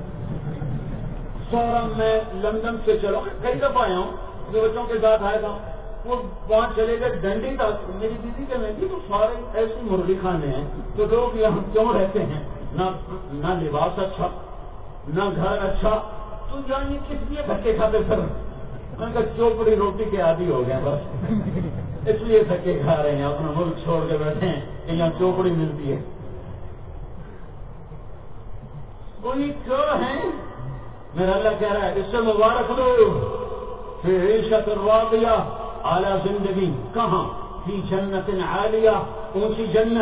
سارا میں لندن سے چلا کئی دفعہ آیا ہوں، جو بچوں کے ساتھ آیا تھا، وہ وہاں چلے گئے ڈنڈی تک، میری بیوی کے میں بھی تو سارے ایسے مرغی خانے ہیں، تو لوگ یہاں کیوں رہتے ہیں؟ نہ نہ لباس اچھا، نہ گھر اچھا، تو یعنی کس لیے دھکے کھاتے پھر؟ میں کہا چوپڑی روٹی کے عادی ہو گئے بس، اس لیے دھکے کھا رہے ہیں، اپنا ملک چھوڑ کے بیٹھے ہیں کہ یہاں چوپڑی ملتی ہے۔ کوئی کیوں ہے؟ میرا اللہ کہہ رہا ہے اس سے مبارک لو، فی عیشۃ راضیہ، اعلیٰ زندگی، کہاں؟ فی جنت عالیہ، اونچی جنت،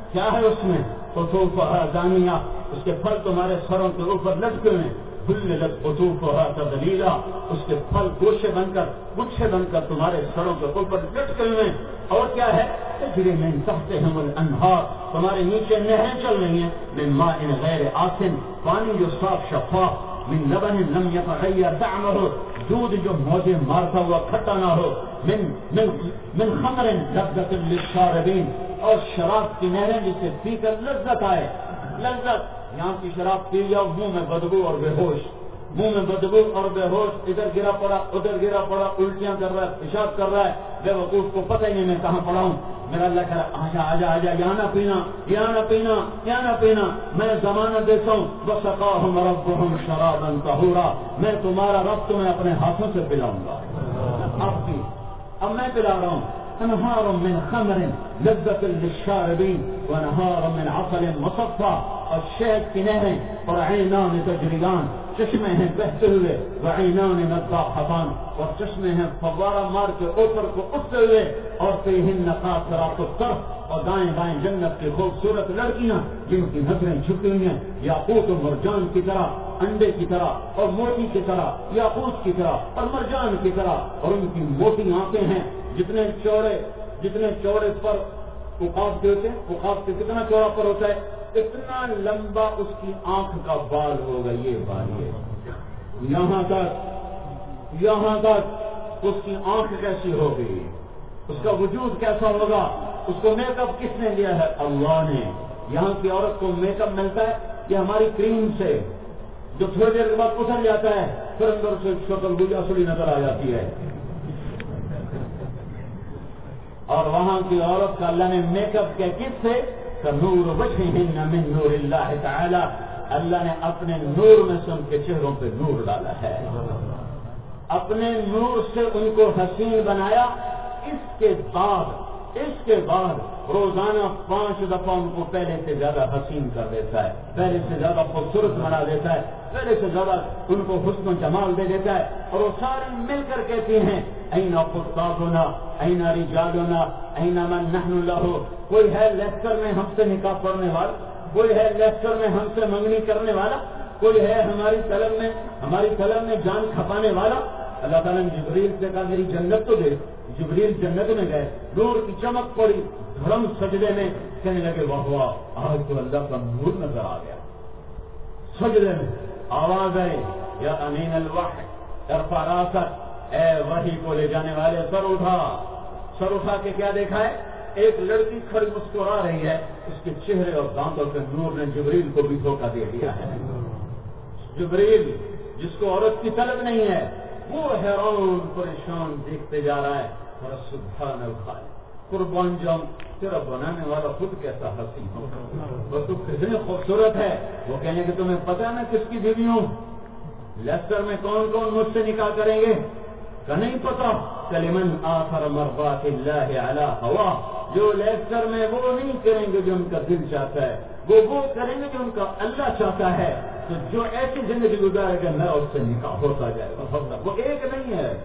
کیا ہے اس میں؟ قطوفها دانیہ، اس کے پھل تمہارے سروں کے اوپر لٹکے ہوئے، ذللت قطوفها تذلیلا، اس کے پھل گوشے بن کر گچھے بن کر تمہارے سروں کے اوپر لٹکے ہوئے. اور کیا ہے؟ تجری من تحتهم الانہار، تمہارے نیچے نہریں چل رہی ہیں، من ماء غیر آسن، پانی جو صاف شفاف، من لبن لم يتغیر طعمه، دودھ جو موجے مارتا ہوا کھٹا نہ ہو، من من من خمر لذت للشاربین، اور شراب کی نہریں جسے پی کر لذت آئے. لذت یہاں کی شراب پی جاؤ منہ میں بدبو اور بے ہوش، منہ میں بدبو اور بے ہوش، ادھر گرا پڑا ادھر گرا پڑا، الٹیاں کر رہا ہے، پیشاب کر رہا ہے، بے وقوف کو پتہ ہی نہیں میں کہاں پڑا ہوں. میرا اللہ کہہ رہا آجا آجا آجا، یہاں نہ پینا یہاں نہ پینا یہاں نہ پینا، میں زمانہ دیتا ہوں. وسقاہم ربہم شرابا طہورا، میں تمہارا رب تمہیں اپنے ہاتھوں سے پلاؤں گا. اب کی اب میں پلا رہا ہوں. انہار من خمر لذت للشاربین وانہار من عسل مصفى، اور شہد کی نہریں، اور عینان تجریان، چشمے ہیں بہتے ہوئے، وعینان نضاحتان، اور چشمے ہیں فوارہ مار کے اوپر کو اٹھتے ہوئے، اور فیہن قاصرات الطرف، اور دائیں بائیں جنت کی خوبصورت لڑکیاں جن کی نظریں جھکی ہوئی ہیں یاقوت و مرجان کی طرح، انڈے کی طرح اور موتی کی طرح، یاقوت کی طرح اور مرجان کی طرح، اور ان کی موٹی آنکھیں ہیں، جتنے چوڑے جتنے چوڑے پر عقاب کے ہوتے ہیں، عقاب کے کتنا چوڑا پر ہوتا ہے، اتنا لمبا اس کی آنکھ کا بال ہوگا. یہ بال ہے یہاں تک یہاں تک اس کی آنکھ کیسی ہوگی، اس کا وجود کیسا ہوگا. اس کو میک اپ کس نے دیا ہے؟ اللہ نے. یہاں کی عورت کو میک اپ ملتا ہے یہ ہماری کریم سے، جو تھوڑی دیر کے بعد اتر جاتا ہے، پھر اندر سے شکل گویا سڑی نظر آ جاتی ہے. اور وہاں کی عورت کا اللہ نے میک اپ کیا کس سے؟ نور وجہہن من نور اللہ تعالی، اللہ نے اپنے نور میں سے ان کے چہروں پہ نور ڈالا ہے، اپنے نور سے ان کو حسین بنایا. اس کے بعد اس کے بعد روزانہ پانچ دفعہ ان کو پہلے سے زیادہ حسین کر دیتا ہے، پہلے سے زیادہ خوبصورت بنا دیتا ہے، پہلے سے زیادہ ان کو حسن و جمال دے دیتا ہے. اور وہ سارے مل کر کہتے ہیں اینا قطابنا اینا رجالنا اینا من نحن لہو. کوئی ہے لیسٹر میں ہم سے نکاح پڑھنے والا، کوئی ہے لیسٹر میں ہم سے منگنی کرنے والا، کوئی ہے ہماری طلب میں ہماری طلب میں جان کھپانے والا. اللہ تعالیٰ نے جبریل سے کہا میری جنت تو دے. جبریل جنت میں گئے، نور کی چمک پڑی، دھڑم سجدے میں کہنے لگے واہ واہ آج تو اللہ کا نور نظر آ گیا. سجدے میں آواز آئی یا امین الوحی ارفع راسک، اے وحی کو لے جانے والے سر اٹھا. سر اٹھا کے کیا دیکھا ہے؟ ایک لڑکی کھڑی مسکرا رہی ہے، اس کے چہرے اور دانتوں کے نور نے جبریل کو بھی دھوکہ دے دیا ہے. جبریل جس کو عورت کی طلب نہیں ہے وہ حیران پریشان دیکھتے جا رہا ہے. اور سبحان الخالق، قربان جاؤں تیرا بنانے والا خود کیسا حسین ہو، وہ تو کتنی خوبصورت ہے. وہ کہنے کہ تمہیں پتا میں کس کی بیوی ہوں، لیسٹر میں کون کون مجھ سے نکاح کریں گے؟ کہ نہیں پتا. کلمن آخر مرضات اللہ علی ہوا، جو لیسٹر میں وہ نہیں کریں گے جو ان کا دل چاہتا ہے، وہ وہ کریں گے جو ان کا اللہ چاہتا ہے. تو جو ایسی زندگی گزارے گا میرا اس سے نکاح ہوتا جائے گا. ہوتا وہ ایک نہیں ہے،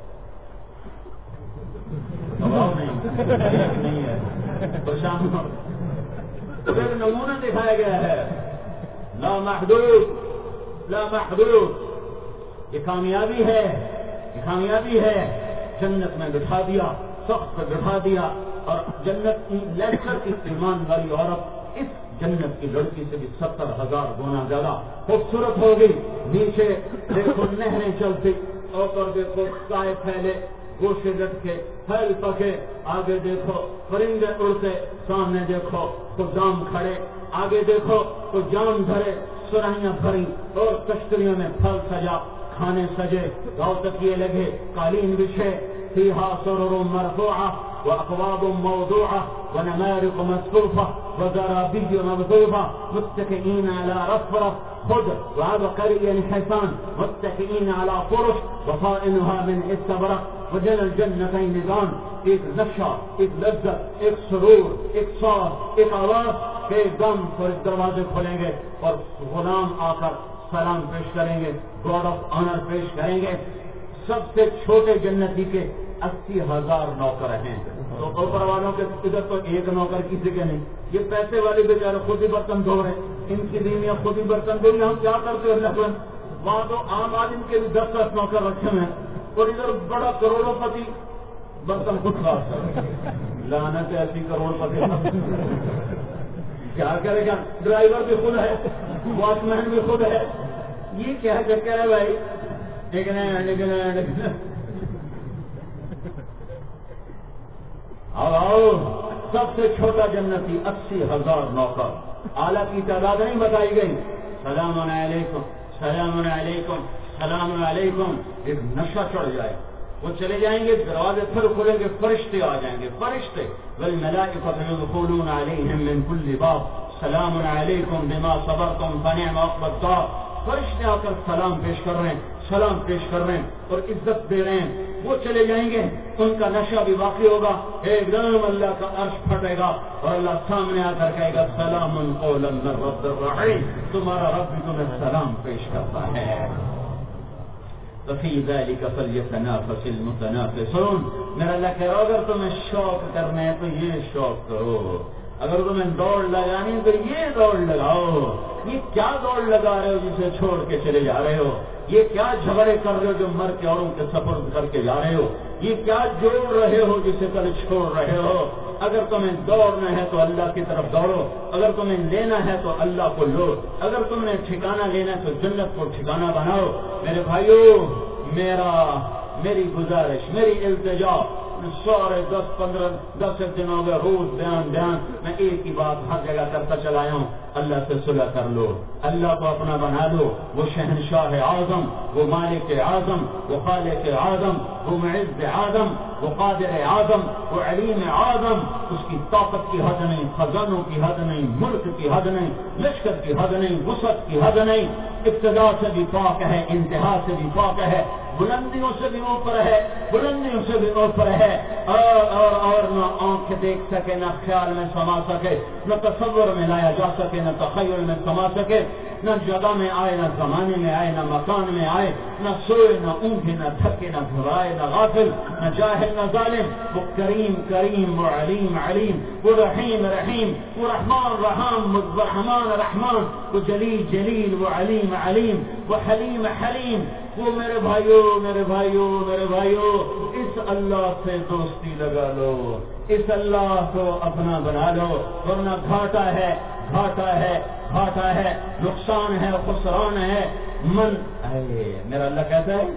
نہیں نہیں ہے، تو ایک نمونہ دکھایا گیا ہے. لا محدود لا محدود، یہ کامیابی ہے، یہ کامیابی ہے. جنت میں بٹھا دیا، سخت پہ بٹھا دیا، اور جنت کی لیسٹر کی ایمان والی عورت اس جنت کی لڑکی سے بھی ستر ہزار گنا زیادہ خوبصورت ہوگی. نیچے دیکھو نہریں چلتی، اوپر دیکھو سائے پھیلے، گوشے لٹکے، پھیل پکے، آگے دیکھو پرندے اڑتے، سامنے دیکھو تو جام کھڑے، آگے دیکھو تو جام دھرے، سرائیاں بھری اور کشتریوں میں پھل سجا، کھانے سجے، گاؤں تکیے لگے، قالین بچھے، فیہا سرر مرفوعہ واکواب موضوعہ ونمارق مصفوفہ وزرابی مبثوثہ متکئین علی رفرف خضر وعبقری حسان متکئین علی فرش وخائنها من استبرق وجن الجنتین نظام. ایک نقشہ، ایک لذت، ایک سرور، ایک ساز، ایک آواز کے دم پر دروازے کھولیں گے اور غلام آ کر سلام پیش کریں گے، گاڈ آف آنر پیش کریں گے. سب سے چھوٹے جنتی کے اسی ہزار نوکر ہیں. تو اوپر والوں کے ادھر تو ایک نوکر کسی کے نہیں. یہ پیسے والے بیچارے خود ہی برتن دھو رہے ہیں, ان کی بیویاں خود ہی برتن دھو رہی ہیں. ہم کیا کرتے ہیں؟ وہاں تو عام آدمی کے بھی دس دس نوکر رکھے ہیں, اور ادھر بڑا کروڑوں پتی برتن خود خاص کر لعنت ایسی کروڑ پتی. کیا کرے گا؟ ڈرائیور بھی خود ہے, واچ مین بھی خود ہے. یہ کیا چکر ہے بھائی؟ آؤ, سب سے چھوٹا جنتی اسی ہزار نوکر. اعلیٰ کی تعداد نہیں بتائی گئی. سلام علیکم سلام علیکم سلام علیکم. ایک نشہ چڑھ جائے, وہ چلے جائیں گے, دروازے پھر کھلیں گے, فرشتے آ جائیں گے. فرشتے والملائکۃ یدخلون علیہم من کل باب سلام علیکم بما صبرتم فنعم عقبی الدار. فرشتے آ کر سلام پیش کر رہے ہیں, سلام پیش کر رہے ہیں اور عزت دے رہے ہیں. وہ چلے جائیں گے, ان کا نشہ بھی باقی ہوگا. ایک دم اللہ کا عرش پھٹے گا اور اللہ سامنے آ کر کہے گا سلام قولا من رب الرحیم. تمہارا رب بھی تمہیں سلام پیش کرتا ہے. ففی ذلک فلیتنافس المتنافسون. میرا اللہ کہہ رہا اگر تمہیں شوق کرنا ہے تو یہ شوق کرو, اگر تمہیں دوڑ لگانی ہے تو یہ دوڑ لگاؤ. یہ کیا دوڑ لگا رہے ہو جسے چھوڑ کے چلے جا رہے ہو؟ یہ کیا جھگڑے کر رہے ہو جو مر کے اوروں کے سفر کر کے جا رہے ہو؟ یہ کیا جوڑ رہے ہو جسے کل چھوڑ رہے ہو؟ اگر تمہیں دوڑنا ہے تو اللہ کی طرف دوڑو, اگر تمہیں لینا ہے تو اللہ کو لو, اگر تم نے ٹھکانہ لینا ہے تو جنت کو ٹھکانہ بناؤ. میرے بھائیو, میرا میری گزارش, میری التجا, سارے دس پندرہ دس دنوں میں روز بیان بیان میں ایک ہی بات ہر جگہ کرتا چلایا ہوں, اللہ سے صلح کر لو, اللہ کو اپنا بنا لو. وہ شہنشاہ اعظم, وہ مالک اعظم, وہ خالق اعظم, وہ معز اعظم, وہ قادر اعظم, وہ علیم اعظم. اس کی طاقت کی حد نہیں, خزانوں کی حد نہیں, ملک کی حد نہیں, لشکر کی حد نہیں, وسعت کی حد نہیں. ابتدا سے بھی پاک ہے, انتہا سے بھی پاک ہے, بلندیوں سے بھی اوپر ہے, بلندیوں سے بھی اوپر ہے. اور اور اور نہ آنکھ دیکھ سکے, نہ خیال میں سما سکے, نہ تصور میں لایا جا سکے, نہ تخیل میں سما سکے, نہ جگہ میں آئے, نہ زمانے میں آئے, نہ مکان میں آئے, نہ سوئے, نہ اونگے, نہ تھکے, نہ گھبرائے, نہ غافل, نہ جاہل, نہ ظالم. وہ کریم کریم, وہ علیم علیم, وہ رحیم رحیم, وہ رحمان رحم, وہ رحمان رحمان, وہ جلیل جلیل, وہ علیم علیم, وہ حلیم حلیم. وہ میرے بھائیو میرے بھائیو میرے بھائیو اس اللہ سے دوستی لگا لو, اس اللہ کو اپنا بنا لو, ورنہ گھاٹا ہے گھاٹا ہے گھاٹا ہے, نقصان ہے, خسران ہے. من اے میرا اللہ کہتا ہے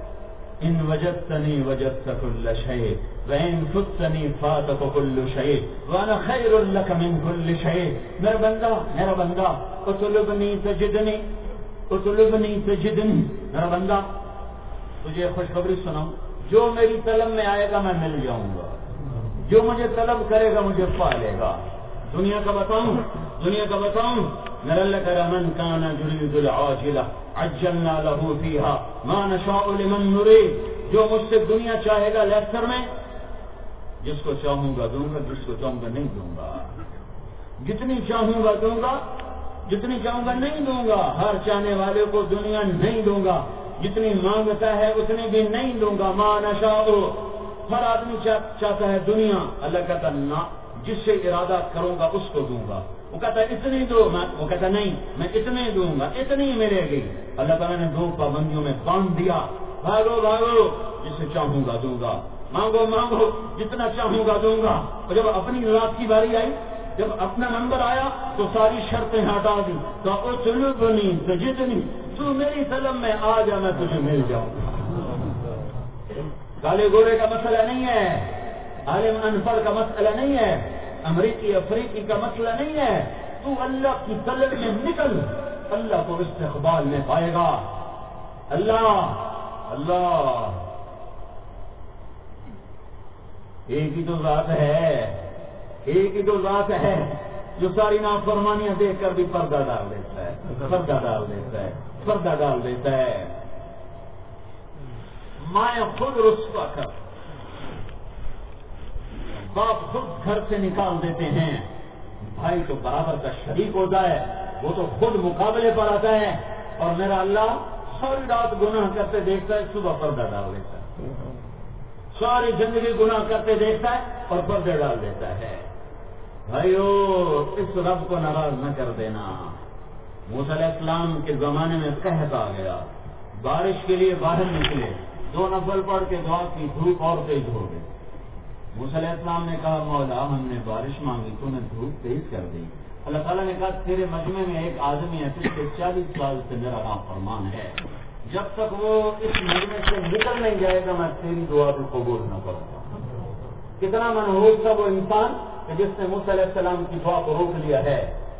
ان وجدتنی وجدت کل شیء وان فتنی فاتک کل شیء وانا خیر لک من کل شیء. میرا بندہ میرا بندہ اطلبنی تجدنی اطلبنی تجدنی. میرا بندہ تجھے خوشخبری سناؤں, جو میری طلب میں آئے گا میں مل جاؤں گا, جو مجھے طلب کرے گا مجھے پا لے گا. دنیا کا بتاؤں دنیا کا بتاؤں میرا اللہ کہہ رہا من کان یرید العاجلہ عجلنا له فیها ما نشاء لمن نرید. جو مجھ سے دنیا چاہے گا لیکچر میں, جس کو چاہوں گا دوں گا, جس کو چاہوں گا نہیں دوں گا. جتنی چاہوں گا دوں گا, جتنی چاہوں گا نہیں دوں گا. ہر چاہنے والے کو دنیا نہیں دوں گا, جتنی مانگتا ہے اتنی بھی نہیں دوں گا. ما نشاء, ہر آدمی چاہتا ہے دنیا, اللہ کہتا نہ, جس سے ارادہ کروں گا اس کو دوں گا. وہ کہتا ہے اتنی دو, وہ کہتا نہیں میں اتنے دوں گا, اتنی ملے گی. اللہ تعالیٰ نے دو پابندیوں میں باندھ دیا, بھاگو بھاگو, جسے چاہوں گا دوں گا, مانگو مانگو, جتنا چاہوں گا دوں گا. اور جب اپنی ذات کی باری آئی, جب اپنا نمبر آیا تو ساری شرطیں ہٹا دی. تو اطلبنی تجدنی, تو میری طلب میں آ جا, میں تجھے مل جاؤں. کالے گورے کا مسئلہ نہیں ہے, عالم انفر کا مسئلہ نہیں ہے, امریکی افریقی کا مسئلہ نہیں ہے. تو اللہ کی طلب میں نکل, اللہ کو استقبال میں پائے گا. اللہ اللہ ایک ہی تو ذات ہے, ایک ہی تو ذات ہے جو ساری نافرمانیاں دیکھ کر بھی پردہ ڈال دیتا ہے, پردہ ڈال دیتا ہے, پردہ ڈال دیتا ہے. مائیں خود رسوا کر, باپ خود گھر سے نکال دیتے ہیں, بھائی تو برابر کا شریک ہوتا ہے, وہ تو خود مقابلے پر آتا ہے. اور میرا اللہ ساری رات گناہ کرتے دیکھتا ہے, صبح پردہ ڈال دیتا ہے, ساری زندگی گناہ کرتے دیکھتا ہے اور پردے ڈال دیتا ہے. بھائیو اس رب کو ناراض نہ کر دینا. موسیٰ علیہ السلام کے زمانے میں قحط آ گیا, بارش کے لیے باہر نکلے, دو نفل پڑھ کے دعا کی, دھوپ اور تیز ہو گئی. موسیٰ علیہ السلام نے کہا مولا ہم نے بارش مانگی, تو نے دھوپ تیز کر دی. اللہ تعالیٰ نے کہا تیرے مجمع میں ایک آدمی ہے پچھلے چالیس سال سے میرا نافرمان ہے, جب تک وہ اس مجمع سے نکل نہیں جائے گا میں تیری دعا کو قبول نہ کروں گا. کتنا منحوس تھا وہ انسان کہ جس نے موسیٰ علیہ السلام کی دعا کو روک لیا ہے.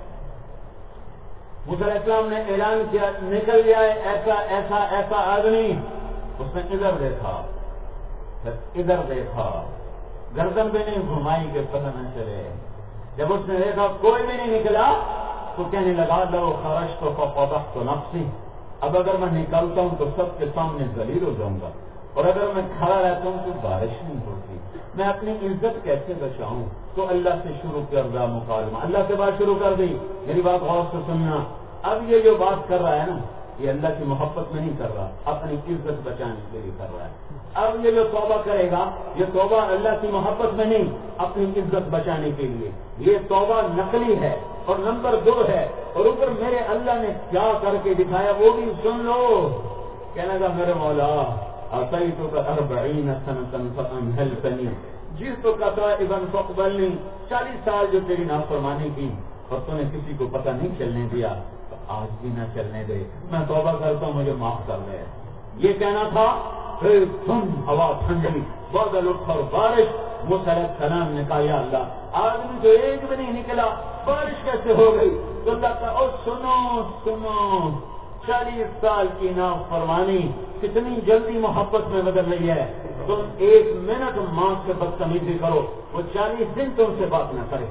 موسیٰ علیہ السلام نے اعلان کیا نکل جائے ایسا ایسا ایسا آدمی. اس نے ادھر دیکھا ادھر دیکھا, گردن بھی نہیں گھمائی کہ پتہ نہ چلے. جب اس نے دیکھا کوئی بھی نہیں نکلا تو کہنے لگا لو خرج تو فوقت تو نفسی, اب اگر میں نکلتا ہوں تو سب کے سامنے ذلیل ہو جاؤں گا, اور اگر میں کھڑا رہتا ہوں تو بارش نہیں ہوتی, میں اپنی عزت کیسے بچاؤں. تو اللہ سے شروع کر رہا مکالمہ, اللہ سے بات شروع کر دی. میری بات غور سے سننا. اب یہ جو بات کر رہا ہے نا یہ اللہ کی محبت میں نہیں کر رہا, اپنی عزت بچانے کے لیے کر رہا ہے. اب یہ جو توبہ کرے گا یہ توبہ اللہ کی محبت میں نہیں, اپنی عزت بچانے کے لیے. یہ توبہ نقلی ہے. اور نمبر دو ہے, اور اوپر میرے اللہ نے کیا کر کے دکھایا وہ بھی سن لو. کہنے کا میرے مولا اعطیتک اربعین سنۃ فامہلتنی جئتک تائبا فاقبلنی, چالیس سال جو تیری نافرمانی کی اور تو نے کسی کو پتہ نہیں چلنے دیا, آج بھی نہ چلنے دے, میں توبہ کرتا ہوں مجھے معاف کر دے. یہ کہنا تھا. پھر تم ہوا ٹھنڈی, بادل اٹھا اور بارش. موسیٰ علیہ السلام نے کہا یا اللہ آدمی تو ایک بھی نہیں نکلا, بارش کیسے ہو گئی؟ تو اللہ کا او سنو سنو, چالیس سال کی نافرمانی کتنی جلدی محبت میں بدل رہی ہے. تم ایک منٹ ماں سے بدتمیزی کرو, وہ چالیس دن تم سے بات نہ کرے.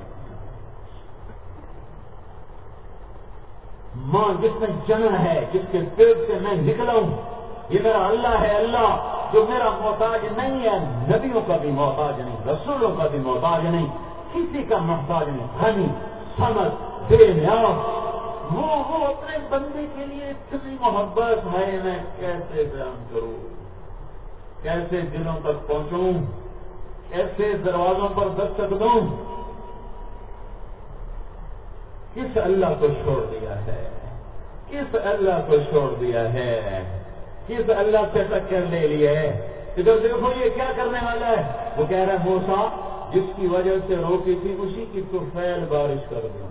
ماں جس نے جنا ہے, جس کے پیٹ سے میں نکلا ہوں, یہ میرا اللہ ہے, اللہ جو میرا محتاج نہیں ہے, نبیوں کا بھی محتاج نہیں, رسولوں کا بھی محتاج نہیں, کسی کا محتاج نہیں, غنی سمجھ بے نیاز. وہ وہ اپنے بندے کے لیے اتنی محبت ہے, میں کیسے بیان کروں, کیسے دلوں تک پہنچوں, کیسے دروازوں پر دستک دوں. کس اللہ کو چھوڑ دیا ہے, کس اللہ کو چھوڑ دیا ہے, کس اللہ سے ٹکر لے لی ہے. ادھر دیکھو یہ کیا کرنے والا ہے. وہ کہہ رہا ہے موسیٰ جس کی وجہ سے روکی تھی اسی کی تو فیل بارش کر دوں.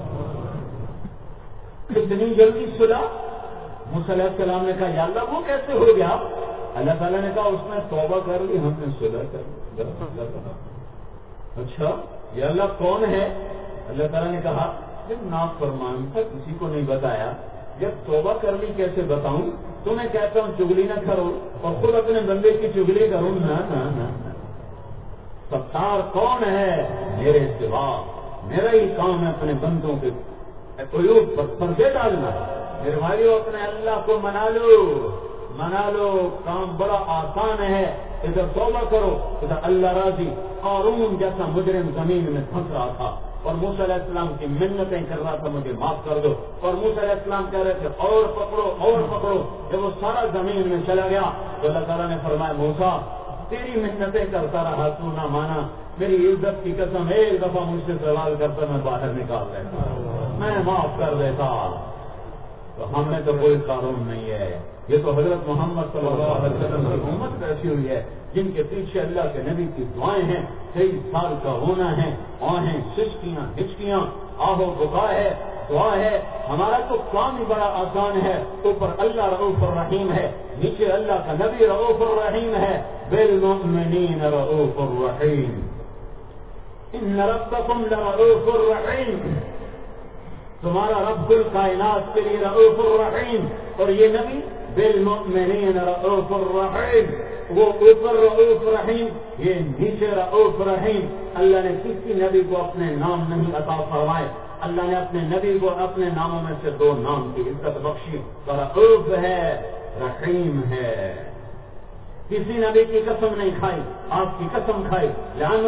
کتنی جلدی صلح. موسیٰ علیہ السلام نے کہا یا اللہ وہ کیسے ہو گیا؟ اللہ تعالیٰ نے کہا اس نے توبہ کر لی, ہم نے صلح کر لی. اچھا یا اللہ کون ہے؟ اللہ تعالیٰ نے کہا جب نافرمان تھا کسی کو نہیں بتایا, جب توبہ کر لی کیسے بتاؤں. تو میں کہتا ہوں چگلی نہ کرو اور خود اپنے بندے کی چگلی کروں. نہ نہ نہ ستار کون ہے میرے سوا, میرا ہی کام ہے اپنے بندوں کے عیوب پر پردے ڈالنا. میرے بھائیو اپنے اللہ کو منا لو, منا لو, کام بڑا آسان ہے. ادھر توبہ کرو ادھر اللہ راضی. قارون جیسا مجرم زمین میں پھنس رہا تھا اور موسیٰ علیہ السلام کی منتیں کر رہا تھا مجھے معاف کر دو, اور موسیٰ علیہ السلام کہہ رہے تھے اور پکڑو اور پکڑو. جب وہ سارا زمین میں چلا گیا تو اللہ تعالیٰ نے فرمایا موسیٰ تیری منتیں کرتا رہا تو نہ مانا, میری عزت کی قسم ایک دفعہ مجھ سے سوال کرتا میں باہر نکال دیتا, میں معاف کر دیتا. تو ہم میں تو کوئی قانون نہیں ہے, یہ تو حضرت محمد صلی اللہ علیہ وسلم کی امت ایسی ہوئی ہے جن کے پیچھے اللہ کے نبی کی دعائیں ہیں, کئی سال کا ہونا ہے, آہیں سسکیاں ہچکیاں, آہو بکا ہے, دعا ہے. ہمارا تو کام ہی بڑا آسان ہے, اوپر اللہ رؤوف الرحیم ہے, نیچے اللہ کا نبی رؤوف الرحیم ہے. بالمؤمنین رؤوف الرحیم, ان ربکم لرؤوف الرحیم, تمہارا رب الکائنات کے لیے رؤوف الرحیم. اور یہ نبی بالمؤمنین رؤوف الرحیم, وہ اوپر رؤوف رحیم, یہ نیچے رؤوف رحیم. اللہ نے کسی نبی کو اپنے نام نہیں عطا فرمائے, اللہ نے اپنے نبی کو اپنے ناموں میں سے دو نام کی عزت بخشی, رؤوف ہے رحیم ہے. کسی نبی کی قسم نہیں کھائی, آپ کی قسم کھائی. لعمرک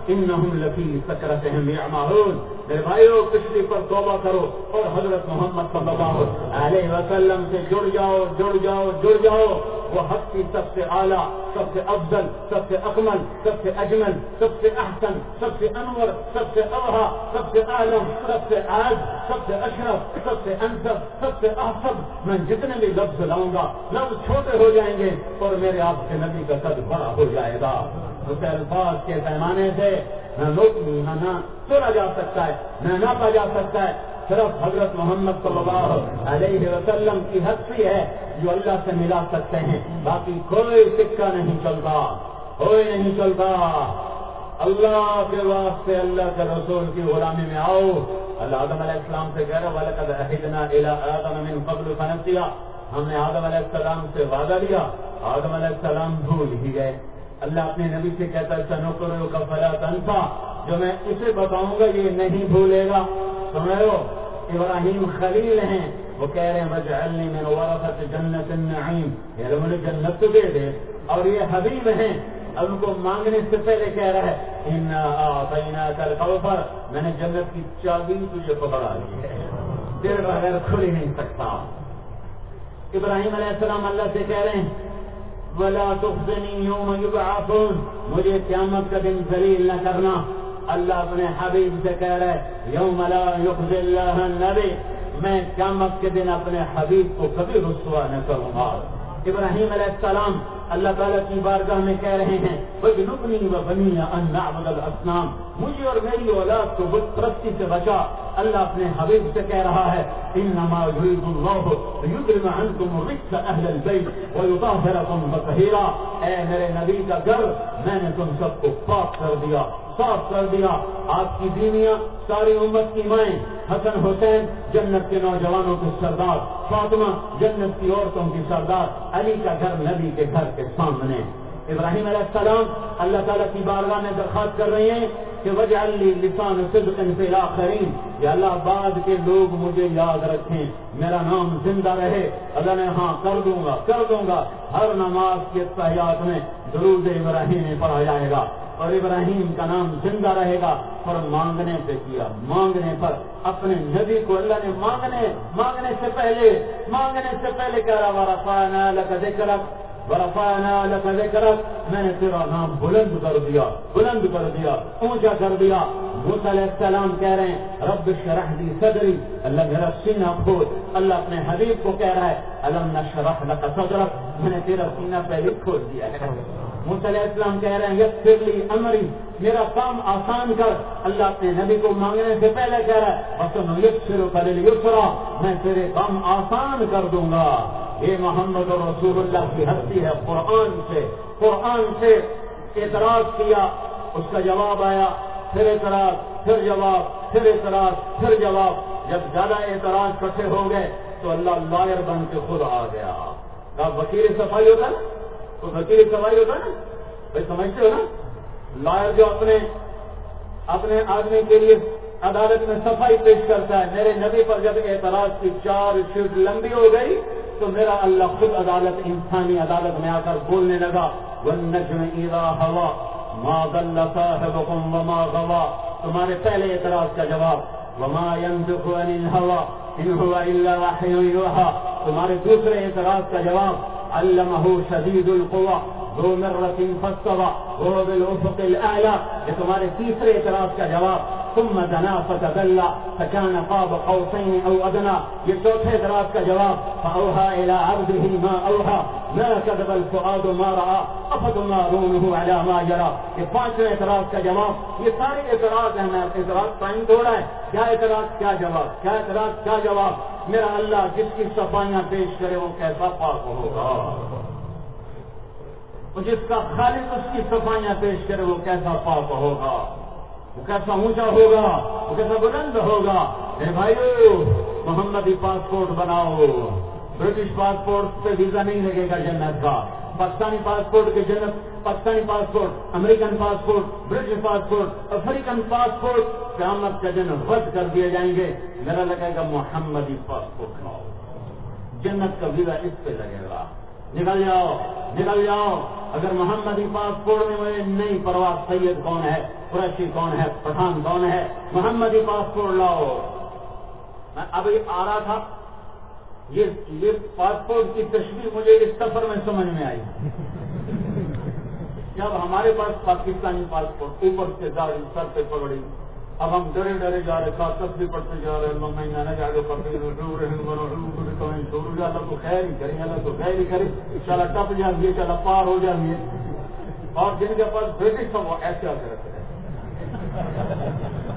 انہم لفی سکرتہم یعمہون. میرے بھائیو پچھلی پر توبہ کرو اور حضرت محمد صلی اللہ علیہ وسلم سے جڑ جاؤ جڑ جاؤ جڑ جاؤ. وہ حق کی سب سے اعلیٰ، سب سے افضل، سب سے اکمل، سب سے اجمل، سب سے احسن، سب سے انور، سب سے اوہا، سب سے عالم، سب سے عاد، سب سے اشرف، سب سے انسب، سب سے احسب. میں جتنے بھی لفظ لاؤں گا لفظ چھوٹے ہو جائیں گے اور میرے آپ کے نبی کا قد بڑا ہو جائے گا. اسے الفاظ کے پیمانے سے نہ لوگ نہ تولا جا سکتا ہے، نہ ناپا جا سکتا ہے. صرف حضرت محمد صلی اللہ علیہ وسلم کی ہستی ہے جو اللہ سے ملا سکتے ہیں، باقی کوئی سکہ نہیں چلتا، کوئی نہیں چلتا. اللہ کے واسطے اللہ کے رسول کی غلامی میں آؤ. اللہ آدم علیہ السلام سے کہہ رہا وَلَقَدْ عَهِدْنَا إِلَىٰ آدَمَ مِن قَبْلُ فَنَسِيَ. ہم نے آدم علیہ السلام سے وعدہ لیا، آدم علیہ السلام بھول ہی گئے. اللہ اپنے نبی سے کہتا ہے سَنُقْرِئُكَ فَلَا تَنسَىٰ، جو میں اسے بتاؤں گا یہ نہیں بھولے گا. سن رہے ہو؟ ابراہیم خلیل ہیں، وہ کہہ رہے ہیں وَاجْعَلْنِي مِنْ وَرَثَةِ جَنَّةِ النَّعِيمِ، یہ لوگوں نے جنت تو دے دے. اور یہ حبیب ہیں، اب ان کو مانگنے سے پہلے کہہ رہا ہے اِنَّا أَعْطَيْنَاكَ الْكَوْثَرَ، میں نے جنت کی چابی تجھے پکڑا دی ہے، تیرے بغیر کھل ہی نہیں سکتا. ابراہیم علیہ السلام اللہ سے کہہ رہے ہیں وَلَا تُخْزِنِي يَوْمَ يُبْعَثُونَ، مجھے قیامت کا دن ذلیل نہ کرنا. اللہ اپنے حبیب سے کہہ رہا ہے یوم لا یخزی اللہ النبی، میں قیامت کے دن اپنے حبیب کو کبھی رسوا نہ کروں گا. ابراہیم علیہ السلام اللہ تعالیٰ کی بارگاہ میں کہہ رہے ہیں وَجْنُبْنِي وَبَنِيَّ أَن نَعْبُدَ الْأَصْنَامَ، مجھے اور میری اولاد کو بت پرستی سے بچا. اللہ اپنے حبیب سے کہہ رہا ہے إِنَّمَا يُرِيدُ اللَّهُ لِيُذْهِبَ عَنكُمُ الرِّجْسَ أَهْلَ الْبَيْتِ وَيُطَهِّرَكُمْ تَطْهِيرًا. اے میرے نبی کا گھر، میں نے تم سب کو پاک کر دیا، صاف کر دیا. آپ کی بیویاں ساری امت کی مائیں، حسن حسین جنت کے نوجوانوں کے سردار، فاطمہ جنت کی عورتوں کی سردار، علی کا گھر نبی کے گھر کے سامنے. ابراہیم علیہ السلام اللہ تعالیٰ کی بارگاہ میں درخواست کر رہے ہیں کہ وَاجْعَل لِّي لِسَانَ صِدْقٍ فِي الْآخِرِينَ، یا اللہ بعد کے لوگ مجھے یاد رکھیں، میرا نام زندہ رہے. اللہ نے ہاں کر دوں گا کر دوں گا. ہر نماز کے تحیات میں درود ابراہیم پڑھا جائے گا اور ابراہیم کا نام زندہ رہے گا. اور مانگنے پہ کیا، مانگنے پر اپنے نبی کو اللہ نے مانگنے مانگنے سے پہلے مانگنے سے پہلے کہہ رہا وَرَفَعْنَا لَكَ ذِكْرَكَ وَرَفَعْنَا لَكَ ذِكْرَكَ، میں نے تیرا نام بلند کر دیا، بلند کر دیا، اونچا کر دیا. موسیٰ علیہ السلام کہہ رہے ہیں رب اشرح لی صدری، اللہ میرا سینہ کھول. اللہ اپنے حبیب کو کہہ رہا ہے الم نشرح لک صدرک، میں نے تیرا سینہ پہلے کھول دیا ہے. موسیٰ علیہ السلام کہہ رہے ہیں یسر لی امری، میرا کام آسان کر. اللہ اپنے نبی کو مانگنے سے پہلے کہہ رہا ہے وَسَنُيَسِّرُكَ لِلْيُسْرَىٰ، میں تیرے کام آسان کر دوں گا. یہ محمد رسول اللہ کی ہستی ہے. قرآن سے قرآن سے اعتراض کیا، اس کا جواب آیا، پھر اعتراض، پھر جواب، پھر اعتراض، پھر جواب. جب زیادہ اعتراض کٹھے ہو گئے تو اللہ لائر بن کے خود آ گیا. کہا وکیل صفائی ہوتا نا، تو وکیل صفائی ہوتا نا بھائی، سمجھتے ہو نا؟ لائر جو اپنے اپنے آدمی کے لیے عدالت میں صفائی پیش کرتا ہے. میرے نبی پر جب اعتراض کی چار شیٹ لمبی ہو گئی تو میرا اللہ خود عدالت، انسانی عدالت میں آ کر بولنے لگا وَالنَّجْمِ إِذَا هَوَىٰ مَا ضَلَّ صَاحِبُكُمْ وَمَا غَوَىٰ، تمہارے پہلے اعتراض کا جواب وَمَا يَنطِقُ عَنِ الْهَوَىٰ إِنْ هُوَ إِلَّا وَحْيٌ يُوحَىٰ، تمہارے دوسرے اعتراض کا جواب عَلَّمَهُ شَدِيدُ الْقُوَىٰ ذُو مِرَّةٍ فَاسْتَوَىٰ وَهُوَ بِالْأُفُقِ الْأَعْلَىٰ، یہ تمہارے تیسرے اعتراض کا جواب ثم دنا فتدلى فكان قاب قوسين او ادنى، یہ چوتھے اعتراض کا جواب فاوحى الى عبده ما اوحى ما كذب الفؤاد ما راى افتمارونه على ما يرى، یہ پانچویں اعتراض کا جواب. یہ سارے اعتراض ہیں. میں اعتراض ٹائم تھوڑا ہے، کیا اعتراض کیا جواب، کیا اعتراض کیا جواب. میرا اللہ جس کی صفائیاں پیش کرے وہ کیسا پاک ہوگا، جس کا خالق اس کی صفائیاں پیش کرے وہ کیسا پاک ہوگا، وہ کیسا اونچا ہوگا، وہ کیسا بلند ہوگا. اے بھائیو محمدی پاسپورٹ بناؤ، برٹش پاسپورٹ پہ ویزا نہیں لگے گا جنت کا. پاکستانی پاسپورٹ کے جنت، Pakistani passport, American passport, British passport, African passport قیامت کا دن رد کر دیے جائیں گے. میرا لگے گا محمدی پاسپورٹ لاؤ، جنت کا ویزا اس پہ لگے گا. نکل جاؤ نکل جاؤ. اگر محمدی پاسپورٹ میں مجھے نہیں پرواہ سید کون ہے, قریشی کون ہے, پٹھان کون ہے, محمدی پاسپورٹ لاؤ. میں ابھی آ رہا تھا, یہ یہ پاسپورٹ کی تشبیہ مجھے اس سفر میں سمجھ میں آئی. جب ہمارے پاس پاکستانی پاسپورٹ, اوپر سے داڑھی, سر پہ پگڑی, اب ہم ڈرے ڈرے جا رہے, کاغذ بھی پڑھتے جا رہے ہیں, میں نہ جا کے پڑھتے اللہ کو خیر ہی کریں, اللہ کو خیر ہی کریں, چلا ٹپ جائیے, چلا پار ہو جائیے. اور جن کے پاس برٹش تھا وہ ایسے آ کے رکھتے ہیں.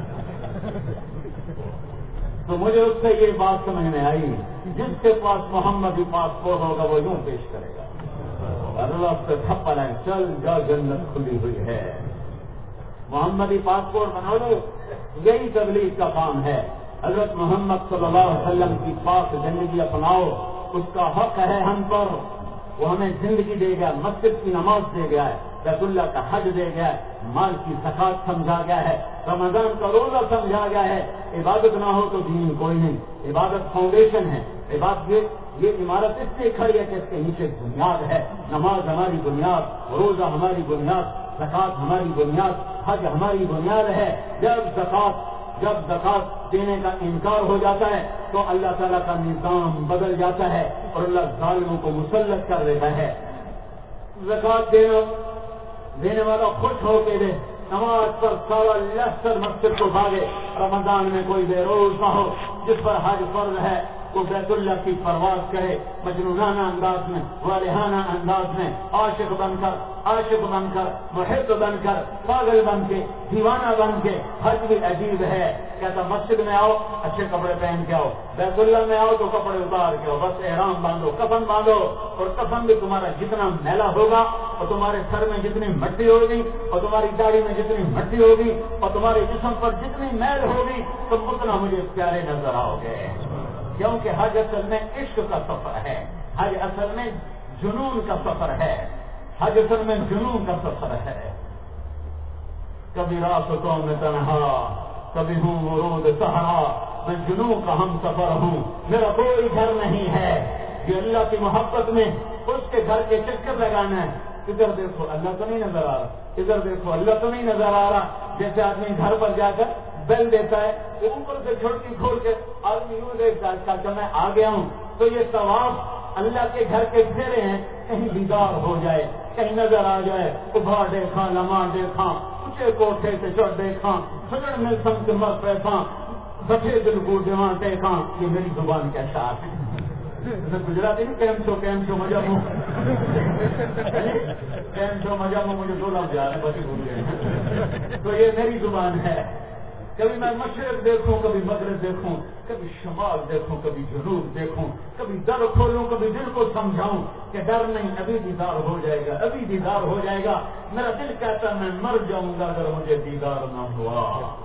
تو مجھے اس سے یہ بات سمجھ میں آئی, جس کے پاس محمدی پاسپورٹ ہوگا وہ یوں پیش کرے گا, اللہ سے تھپا لائیں, چل جا جنت کھلی ہوئی ہے. محمدی پاسپورٹ بنا لو, یہی تبلیغ کا کام ہے. حضرت محمد صلی اللہ علیہ وسلم کی پاک زندگی اپناؤ, اس کا حق ہے ہم پر, وہ ہمیں زندگی دے گیا, مسجد کی نماز دے گیا ہے, بیت اللہ کا حج دے گیا ہے, مال کی زکات سمجھا گیا ہے, رمضان کا روزہ سمجھا گیا ہے. عبادت نہ ہو تو دین کوئی نہیں. عبادت فاؤنڈیشن ہے. عبادت یہ یہ عمارت اس سے کھڑی ہے کہ اس کے نیچے بنیاد ہے. نماز ہماری بنیاد, روزہ ہماری بنیاد, زکات ہماری بنیاد, حج ہماری بنیاد ہے. جب زکات جب زکات دینے کا انکار ہو جاتا ہے تو اللہ تعالیٰ کا نظام بدل جاتا ہے اور اللہ ظالموں کو مسلط کر دیتا ہے. زکات دینا دینے والا خوش ہو کے دے, نماز پر سارا لشکر مسجد کو بھاگے. رمضان میں کوئی بے روز نہ ہو, جس پر حج فرض ہے وہ بیت اللہ کی پرواز کرے, مجنونانہ انداز میں, والہانہ انداز میں, عاشق بن کر عاشق بن کر محب بن کر, پاگل بن کے, دیوانہ بن کے. حج بھی عجیب ہے, کہتا مسجد میں آؤ اچھے کپڑے پہن کے آؤ, بیت اللہ میں آؤ تو کپڑے اتار کے آؤ, بس احرام باندھو, کفن باندھو, اور کفن بھی تمہارا جتنا میلا ہوگا اور تمہارے سر میں جتنی مٹی ہوگی اور تمہاری داڑھی میں جتنی مٹی ہوگی اور تمہارے جسم پر جتنی میل ہوگی تم اتنا مجھے پیارے نظر آؤ گے. کیونکہ حج اصل میں عشق کا سفر ہے, حج اصل میں جنون کا سفر ہے, حج اصل میں جنون کا سفر ہے. کبھی راستوں میں تنہا, کبھی ہوں ورود سہارا, میں جنون کا ہم سفر ہوں, میرا کوئی گھر نہیں ہے. یہ اللہ کی محبت میں اس کے گھر کے چکر لگانا ہے. ادھر دیکھو اللہ تو نہیں نظر آ رہا, ادھر دیکھو اللہ تو نہیں نظر آ رہا. جیسے آدمی گھر پر جا کر بیل دیتا ہے, وہ اوپر سے چھڑکی کھول کے آدمی یوں دیکھتا ہے کہ میں آ گیا ہوں. تو یہ طواف اللہ کے گھر کے پھیرے ہیں, کہیں دیدار ہو جائے, کہیں نظر آ جائے. ابھار دیکھا, لمحہ دیکھا, اونچے کوٹھے سے چڑھ دیکھا, سجڑ میں سم کے مر پیسا, بچے دل کو دیوان دیکھا. یہ میری زبان کے اشعار ہیں. گجراتی نہیں, کیم چھو کیم چھو مجھا مو کیم چھو مجھا مو, مجھے دو لفظ یاد ہیں, بچے بھول گئے ہیں. تو یہ میری زبان ہے. کبھی میں مشرق دیکھوں, کبھی مغرب دیکھوں, کبھی شمال دیکھوں, کبھی جنوب دیکھوں, کبھی در کھولوں, کبھی دل کو سمجھاؤں کہ ڈر نہیں, ابھی دیدار ہو جائے گا, ابھی دیدار ہو جائے گا. میرا دل کہتا میں مر جاؤں گا اگر مجھے دیدار نہ ہوا.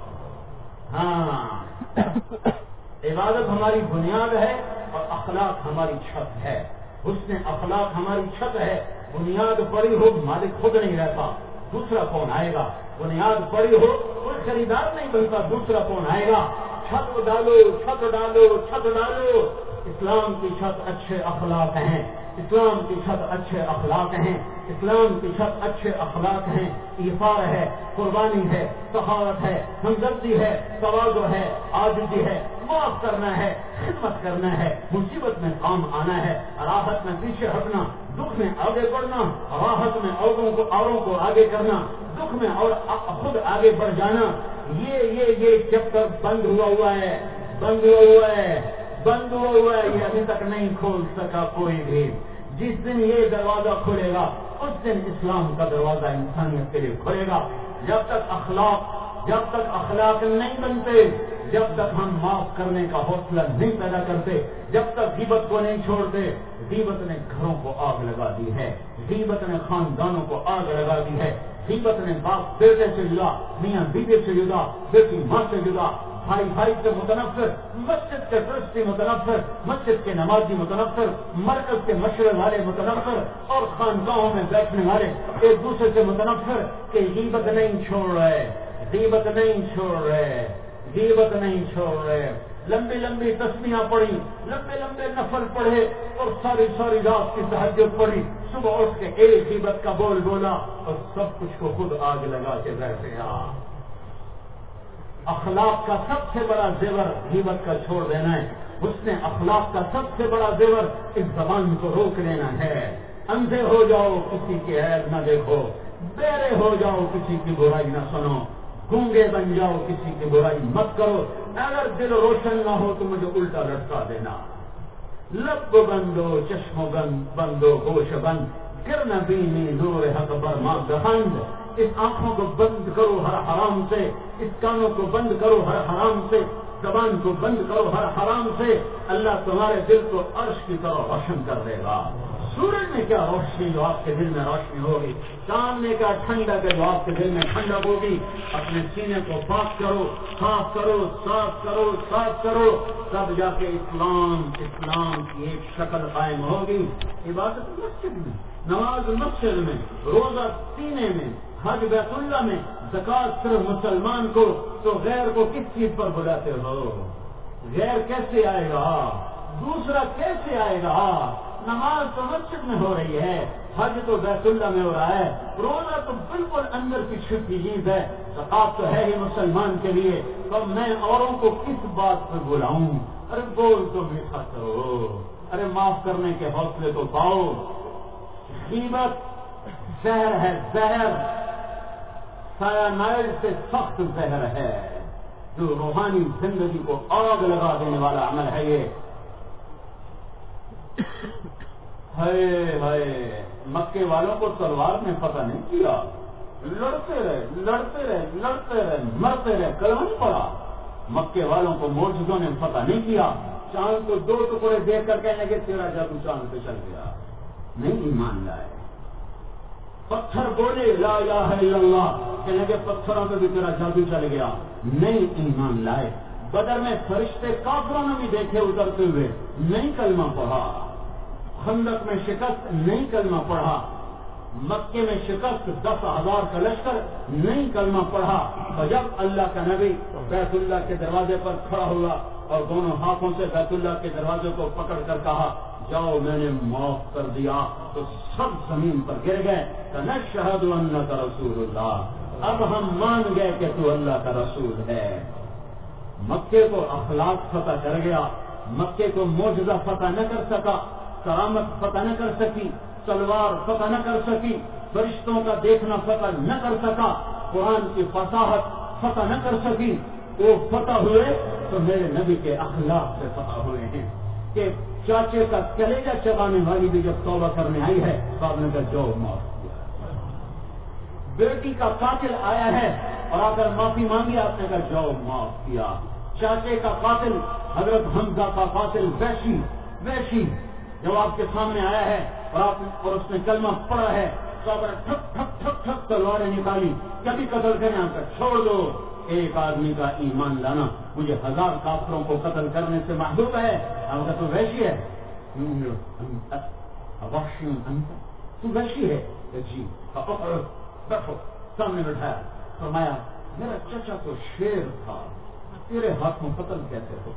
ہاں, عبادت ہماری بنیاد ہے اور اخلاق ہماری چھت ہے. حسن اخلاق ہماری چھت ہے. بنیاد بڑی ہو, مالک خود نہیں رہتا, دوسرا کون آئے گا. بنیاد بڑی ہو, کوئی خریدار نہیں بنتا, دوسرا کون آئے گا. چھت ڈالو, چھت ڈالو, چھت ڈالو. اسلام کی چھت اچھے اخلاق ہیں, اسلام کی چھت اچھے اخلاق ہیں, اسلام کی چھت اچھے اخلاق ہیں. ایثار ہے, قربانی ہے, سخاوت ہے, ہمدردی ہے, تواضع ہے, عاجزی ہے, معاف کرنا ہے, خدمت کرنا ہے, مصیبت میں کام آنا ہے, راحت میں پیچھے ہٹنا, دکھ میں آگے بڑھنا, راحت میں اوروں کو اوروں کو آگے کرنا, دکھ میں اور خود آگے بڑھ جانا. یہ یہ یہ چیپٹر بند ہوا ہوا ہے, بند ہوا ہوا ہے, بند ہوا ہوا ہے. یہ ابھی تک نہیں کھول سکا کوئی بھی. جس دن یہ دروازہ کھلے گا اس دن اسلام کا دروازہ انسانیت کے لیے کھلے گا. جب تک اخلاق جب تک اخلاق نہیں بنتے, جب تک ہم معاف کرنے کا حوصلہ نہیں پیدا کرتے, جب تک غیبت کو نہیں چھوڑتے. غیبت نے گھروں کو آگ لگا دی ہے, غیبت نے خاندانوں کو آگ لگا دی ہے, غیبت نے باپ بیٹے سے جدا, میاں بیوی سے جدا, بیٹی ماں سے جدا, بھائی بھائی سے متنفر, مسجد کے ٹرسٹی متنفر, مسجد کے نمازی متنفر, مرکز کے مشورے والے متنفر, اور خانقاہوں میں بیٹھنے والے ایک دوسرے سے متنفر کہ غیبت نہیں چھوڑ رہے, غیبت نہیں چھوڑ رہے, غیبت نہیں چھوڑ رہے. لمبی لمبی تسبیحاں پڑھی، لمبے لمبے نفل پڑھے اور ساری ساری رات کی تہجد پڑھی، صبح اٹھ کے ایک غیبت کا بول بولا اور سب کچھ کو خود آگ لگا کے بیٹھ گیا۔ اخلاق کا سب سے بڑا زیور غیبت کا چھوڑ دینا ہے، حسن اخلاق کا سب سے بڑا زیور اس زبان کو روک لینا ہے۔ اندھے ہو جاؤ کسی کی عیب نہ دیکھو، بہرے ہو جاؤ کسی کی برائی نہ سنو، گونگے بن جاؤ کسی کی برائی مت کرو، اگر دل روشن نہ ہو تو مجھے الٹا لٹکا دینا۔ لب بندو چشم بند بندو گوش بند، گر نہ بینی نور حق برما دہند۔ اس آنکھوں کو بند کرو ہر حرام سے، اس کانوں کو بند کرو ہر حرام سے، زبان کو بند کرو ہر حرام سے، اللہ تمہارے دل کو عرش کی طرح روشن کر دے گا۔ سورج میں کیا روشنی جو آپ کے دل میں روشنی ہوگی، چاند میں کیا ٹھنڈک ہے جو آپ کے دل میں ٹھنڈک ہوگی۔ اپنے سینے کو پاک کرو، صاف کرو، صاف کرو، صاف کرو، تب جا کے اسلام اسلام کی ایک شکل قائم ہوگی۔ عبادت مسجد میں، نماز مسجد میں، روزہ سینے میں، حج بیت اللہ میں، زکات صرف مسلمان کو، تو غیر کو کس چیز پر بلاتے ہو؟ غیر کیسے آئے گا؟ دوسرا کیسے آئے گا؟ نماز تو مسجد میں ہو رہی ہے، حج تو بیت اللہ میں ہو رہا ہے، روزہ تو بالکل اندر کی چھپی چیز ہے، زکات تو ہے ہی مسلمان کے لیے، تو میں اوروں کو کس بات پہ بلاؤں؟ ارے بول تو میٹھا کرو، ارے معاف کرنے کے حوصلے تو پاؤ۔ غیبت زہر ہے، زہر سیانائڈ سے سخت زہر ہے، جو روحانی زندگی کو آگ لگا دینے والا عمل ہے۔ یہ ہائے ہائے، مکے والوں کو تلوار نے فتح نہیں کیا، لڑتے رہے لڑتے رہے لڑتے رہے مرتے رہے، کلمہ نہیں پڑا۔ مکے والوں کو معجزوں نے فتح نہیں کیا، چاند کو دو ٹکڑے دیکھ کر کہنے لگے تیرا جادو چاند پہ چل گیا، نہیں ایمان لائے۔ پتھر بولے لا الہ الا اللہ، کہنے لگے پتھروں پہ بھی تیرا جادو چل گیا، نہیں ایمان لائے۔ بدر میں فرشتے کافروں نے بھی دیکھے اترتے ہوئے، نہیں کلمہ پڑھا۔ خندق میں شکست، نہیں کلمہ پڑھا۔ مکے میں شکست، دس ہزار کا لشکر، نہیں کلمہ پڑھا۔ اور جب اللہ کا نبی بیت اللہ کے دروازے پر کھڑا ہوا اور دونوں ہاتھوں سے بیت اللہ کے دروازے کو پکڑ کر کہا جاؤ میں نے معاف کر دیا، تو سب زمین پر گر گئے۔ نشہد انک رسول اللہ، اب ہم مان گئے کہ تو اللہ کا رسول ہے۔ مکے کو اخلاق فتح کر گیا، مکے کو معجزہ فتح نہ کر سکا، کرامت فتح نہ کر سکی، تلوار فتح نہ کر سکی، فرشتوں کا دیکھنا فتح نہ کر سکا، قرآن کی فصاحت فتح نہ کر سکی۔ وہ فتح ہوئے تو میرے نبی کے اخلاق سے فتح ہوئے ہیں کہ چاچے کا کلیجہ چبانے والی بھی جب توبہ کرنے آئی ہے تو آپ نے کہا جو معاف کیا۔ بیٹی کا قاتل آیا ہے اور آ کر معافی مانگی، آپ نے کہا جو معاف کیا۔ چاچے کا قاتل، حضرت حمزہ کا قاتل ویشی ویشی جب آپ کے سامنے آیا ہے اور آپ اور اس نے کلمہ پڑھا ہے تو آپ نے ٹھک ٹھک ٹھک ٹھک تلواریں نکالی، کبھی قتل کریں آپ کا چھوڑ دو، ایک آدمی کا ایمان لانا مجھے ہزار کافروں کو قتل کرنے سے محبوب ہے۔ آپ کا تو ویشی ہے، تو ویشی ہے جی، بیٹھو، سامنے بٹھایا، فرمایا میرا چچا تو شیر تھا، تیرے ہاتھوں قتل کیسے ہو؟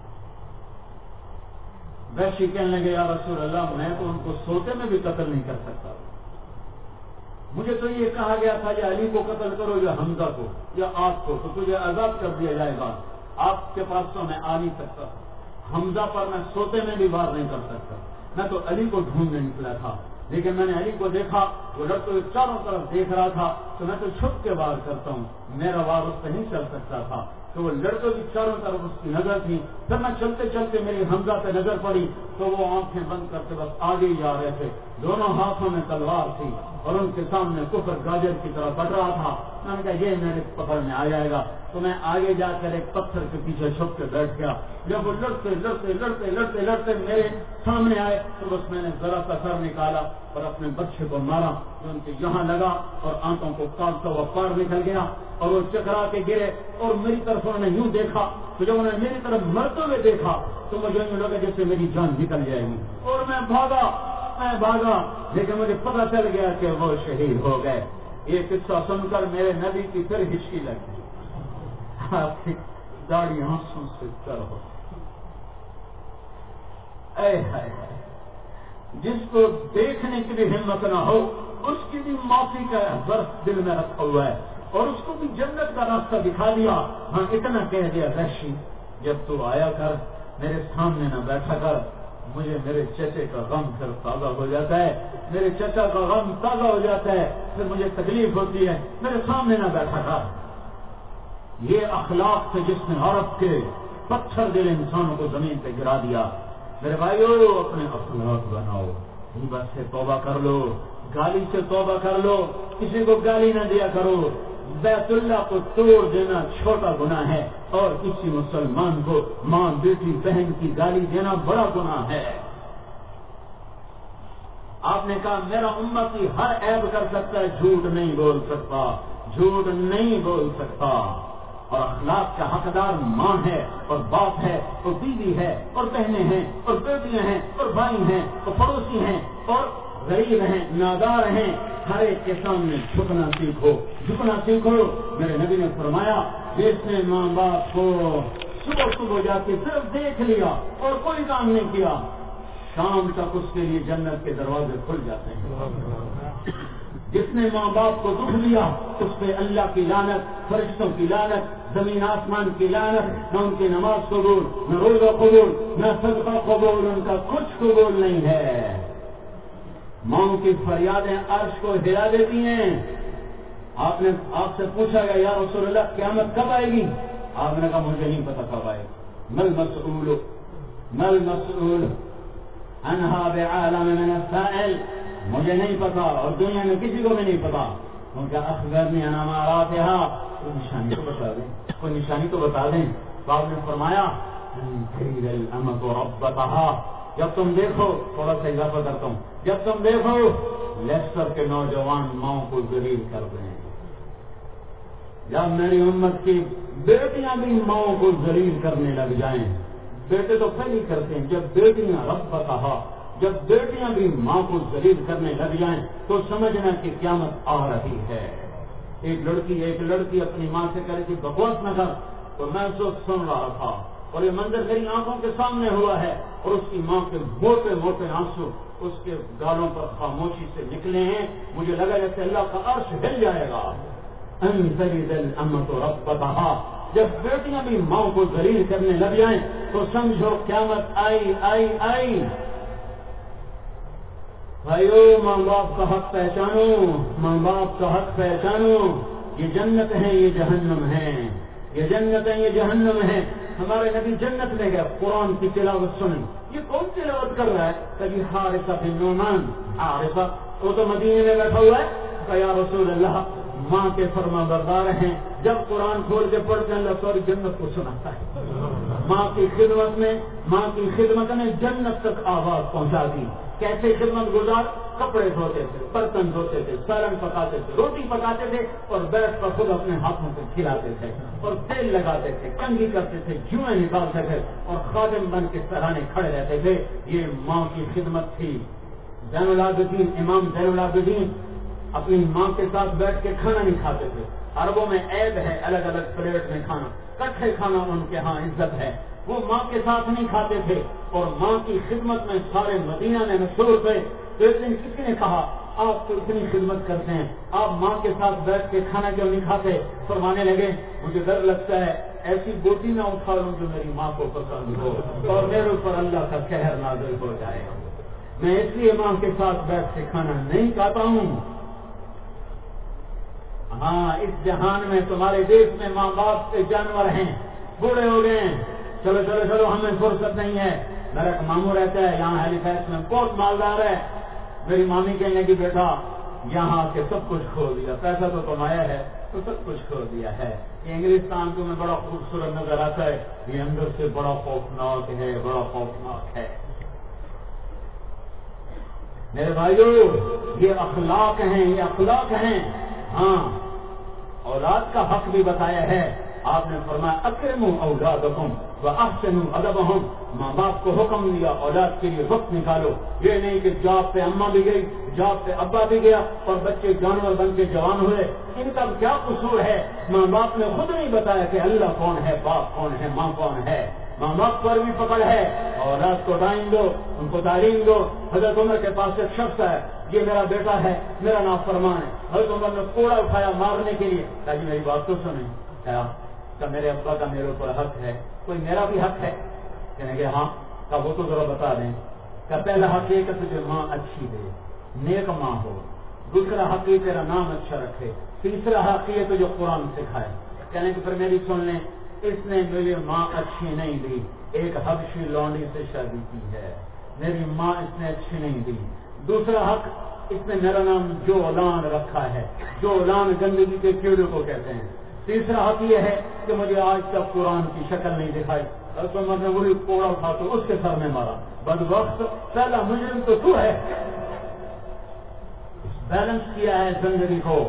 ویشی کہنے لگے یا رسول اللہ میں تو ان کو سوتے میں بھی قتل نہیں کر سکتا، مجھے تو یہ کہا گیا تھا یا علی کو قتل کرو یا حمزہ کو یا آپ کو، تو تجھے آزاد کر دیا جائے گا، آپ کے پاس تو میں آ نہیں سکتا، حمزہ پر میں سوتے میں بھی وار نہیں کر سکتا، میں تو علی کو ڈھونڈنے نکلا تھا، لیکن میں نے علی کو دیکھا وہ لڑکے ہوئے چاروں طرف دیکھ رہا تھا تو میں تو چھپ کے وار کرتا ہوں، میرا وار اس پہ نہیں چل سکتا تھا، تو وہ لڑکوں کی چاروں طرف اس کی نظر تھی، پھر میں چلتے چلتے میری حمزہ پہ نظر پڑی تو وہ آنکھیں بند کرتے بس آگے ہی جا رہے تھے، دونوں ہاتھوں میں تلوار تھی اور ان کے سامنے کفر گاجر کی طرح بڑھ رہا تھا۔ میں نے کہا یہ میرے پکڑ میں آ جائے گا، تو میں آگے جا کر ایک پتھر کے پیچھے چھپ کے بیٹھ گیا، جب وہ لڑتے لڑتے لڑتے لڑتے لڑتے میرے سامنے آئے تو بس میں نے ذرا سا سر نکالا اور اپنے بچے کو مارا جو ان کے یہاں لگا اور آنکھوں کو کاٹتا ہوا پار نکل گیا اور وہ چکرا کے گرے اور میری طرف انہوں نے یوں دیکھا تو جب انہوں نے میری طرف مرتے ہوئے دیکھا تو مجھے یوں لگا جیسے میری جان نکل جائے گی اور میں بھاگا میں بھاگا لیکن مجھے پتہ چل گیا کہ وہ شہید ہو گئے۔ یہ قصہ سن کر میرے نبی کی پھر ہچکی لگی، داڑھی آنسوں سے تر ہو. اے ہائے ہائے، جس کو دیکھنے کی بھی ہمت نہ ہو اس کی بھی معافی کا ظرف دل میں رکھا ہوا ہے، اور اس کو بھی جنت کا راستہ دکھا دیا. ہاں اتنا کہہ دیا وحشی جب تو آیا کر میرے سامنے نہ بیٹھا کر، مجھے میرے چچے کا غم پھر تازہ ہو جاتا ہے، میرے چچا کا غم تازہ ہو جاتا ہے، پھر مجھے تکلیف ہوتی ہے، میرے سامنے نہ بیٹھا کر. یہ اخلاق سے جس نے عرب کے پتھر دل انسانوں کو زمین پہ گرا دیا. میرے بھائیو اپنے اخلاق بناؤ، غیبت سے توبہ کر لو، گالی سے توبہ کر لو، کسی کو گالی نہ دیا کرو. بیت اللہ کو توڑ دینا چھوٹا گناہ ہے، اور کسی مسلمان کو ماں بیٹی بہن کی گالی دینا بڑا گناہ ہے. آپ نے کہا میرا امتی ہر عیب کر سکتا ہے، جھوٹ نہیں بول سکتا، جھوٹ نہیں بول سکتا. اور اخلاق کا حقدار ماں ہے اور باپ ہے اور بیوی ہے اور بہنیں ہیں اور بیٹیاں ہیں اور بھائی ہیں اور پڑوسی ہیں اور غریب ہیں، نادار ہیں. ہر ایک کے سامنے جھکنا سیکھو، جھکنا سیکھو. میرے نبی نے فرمایا جس نے ماں باپ کو صبح صبح جا کے صرف دیکھ لیا اور کوئی کام نہیں کیا، شام تک اس کے لیے جنت کے دروازے کھل جاتے ہیں. جس نے ماں باپ کو دکھ دیا اس پہ اللہ کی لعنت، فرشتوں کی لعنت، زمین آسمان کی لعنت. نہ ان کی نماز قبول، نہ روزہ قبول، نہ صدقہ قبول، ان کا کچھ قبول نہیں ہے. ماں کی فریادیں عرش کو ہلا دیتی ہیں. آپ نے آپ سے پوچھا گیا یا رسول اللہ قیامت کب آئے گی؟ آپ نے کہا مجھے نہیں پتا کب آئے گی. مل مسئول مل مسئول انہا بعالم من السائل، مجھے نہیں پتا اور دنیا میں کسی کو بھی نہیں پتا. ان کا اخبرنی انا ما راتھا، کوئی نشانی تو بتا دیں، کوئی نشانی تو بتا دیں. تو آپ نے فرمایا الامۃ ربتہا، جب تم دیکھو، تھوڑا سا اضافہ کرتا ہوں، جب تم دیکھو لیسٹر کے نوجوان ماؤں کو ذلیل کر رہے ہیں، جب میری امت کی بیٹیاں بھی ماؤں کو ذلیل کرنے لگ جائیں. بیٹے تو پہلے کرتے ہیں، جب بیٹیاں ربتہا، جب بیٹیاں بھی ماں کو ذلیل کرنے لگ جائیں تو سمجھنا کہ قیامت آ رہی ہے. ایک لڑکی ایک لڑکی اپنی ماں سے کہہ رہی تھی بکواس نہ کر، تو میں اس وقت سن رہا تھا اور یہ منظر میری آنکھوں کے سامنے ہوا ہے، اور اس کی ماں کے موٹے موٹے آنسو اس کے گالوں پر خاموشی سے نکلے ہیں. مجھے لگا جیسے اللہ کا عرش ہل جائے گا. ان تلد الامۃ ربتہا، جب بیٹیاں بھی ماں کو ذلیل کرنے لگ جائیں تو سمجھو قیامت آئی آئی آئی. بھائیو ماں باپ کا حق پہچانو، ماں باپ کا حق پہچانو. یہ جنت ہے یہ جہنم ہے، یہ جنت ہے یہ جہنم ہے. ہمارے نبی جنت میں گئے، قرآن کی تلاوت سنیں. یہ کون تلاوت کر رہا ہے؟ کبھی حارثہ بن نعمان، حارثہ وہ تو مدینے میں بیٹھا ہوا ہے. کہ یا رسول اللہ ماں کے فرما بردار ہیں، جب قرآن کھول کے پڑھتے ہیں اللہ سوری جنت کو سناتا ہے. ماں کی خدمت میں ماں کی خدمت میں جنت تک آواز پہنچا دی. کیسے خدمت گزار؟ کپڑے دھوتے تھے، برتن دھوتے تھے، سالن پکاتے تھے، روٹی پکاتے تھے اور بیٹھ کر خود اپنے ہاتھوں سے کھلاتے تھے اور تیل لگاتے تھے، کنگھی کرتے تھے، جوئیں نکالتے تھے اور خادم بن کے سراہنے کھڑے رہتے تھے. یہ ماں کی خدمت تھی. زین العابدین امام زین العابدین اپنی ماں کے ساتھ بیٹھ کے کھانا نہیں کھاتے تھے. عربوں میں عیب ہے الگ الگ پلیٹ میں کھانا، کٹھے کھانا ان کے ہاں عزت ہے. وہ ماں کے ساتھ نہیں کھاتے تھے اور ماں کی خدمت میں سارے مدینہ میں مشہور تھے. تو ایک دن کسی نے کہا آپ تو اتنی خدمت کرتے ہیں، آپ ماں کے ساتھ بیٹھ کے کھانا کیوں نہیں کھاتے؟ فرمانے لگے مجھے ڈر لگتا ہے ایسی بوٹی نہ اٹھا لوں جو میری ماں کو پسند ہو اور میرے اوپر اللہ کا قہر نازل ہو جائے. میں اس لیے ماں کے ساتھ بیٹھ کے کھانا نہیں کھاتا ہوں. ہاں اس جہان میں تمہارے دیش میں ماں باپ کے جانور ہیں، بوڑھے ہو گئے ہیں، چلو چلو چلو ہمیں فرصت نہیں ہے. میرا ایک ماموں رہتا ہے یہاں ہیلی فیکس میں، بہت مالدار ہے. میری مامی کہنے کی بیٹا یہاں کے سب کچھ کھو دیا، پیسہ تو کمایا ہے تو سب کچھ کھو دیا ہے. یہ انگلستان کو میں بڑا خوبصورت نظر آتا ہے، یہ اندر سے بڑا خوفناک ہے، بڑا خوفناک ہے. میرے بھائیو یہ اخلاق ہیں، یہ اخلاق ہیں. ہاں اولاد کا حق بھی بتایا ہے. آپ نے فرمایا اکرموا اولادکم واحسنوا ادبہم، ماں باپ کو حکم دیا اولاد کے لیے وقت نکالو. یہ نہیں کہ جاب پہ اماں بھی گئی، جاب پہ ابا بھی گیا اور بچے جانور بن کے جوان ہوئے. ان کا کیا قصور ہے؟ ماں باپ نے خود نہیں بتایا کہ اللہ کون ہے، باپ کون ہے، ماں کون ہے. ماں باپ پر بھی پکڑ ہے. اولاد کو ٹائم دو، ان کو تعلیم دو. حضرت عمر کے پاس ایک شخص ہے، یہ میرا بیٹا ہے، میرا نافرمان ہے. حضرت عمر نے کوڑا اٹھایا مارنے کے لیے. کہا جی میری بات تو سنیں. کہا کہ میرے ابا کا میرے اوپر حق ہے، کوئی میرا بھی حق ہے؟ کہنے کہ ہاں. کہا وہ تو ذرا بتا دیں. کہ پہلا حق یہ کہ تجھے ماں اچھی دے، نیک ماں ہو. دوسرا حق یہ تیرا نام اچھا رکھے. تیسرا حق یہ تجھے قرآن سکھائے. کہنے کہ پھر میری سن لیں، اس نے میری ماں اچھی نہیں دی، ایک حبشی لونڈی سے شادی کی ہے، میری ماں اس نے اچھی نہیں دی. دوسرا حق، اس نے میرا نام جولان رکھا ہے. جولان گندگی کے کیڑے کو کہتے ہیں. تیسرا حق یہ ہے کہ مجھے آج تک قرآن کی شکل نہیں دکھائی. تو میں نے وہی کوڑا اٹھا تو اس کے سر میں مارا. بدبخت، پہلا مجرم تو تو ہے. بیلنس کیا ہے زندگی کو.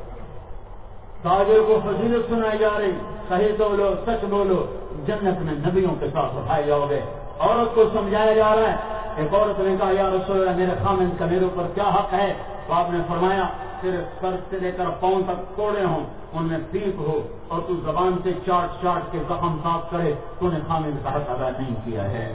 تاجر کو فضیلت سنائی جا رہی، صحیح بولو، سچ بولو، جنت میں نبیوں کے ساتھ اٹھائے جاؤ گے. عورت کو سمجھایا جا رہا ہے. ایک عورت نے کہا یا رسول اللہ میرے خامند کا میرے اوپر کیا حق ہے؟ تو آپ نے فرمایا صرف سر سے لے کر پاؤں تک کوڑے ہوں، ان میں پیپ ہو اور تو زبان سے چاٹ چاٹ کے زخم صاف کرے، تو نے خامند کا حق ادا نہیں کیا ہے.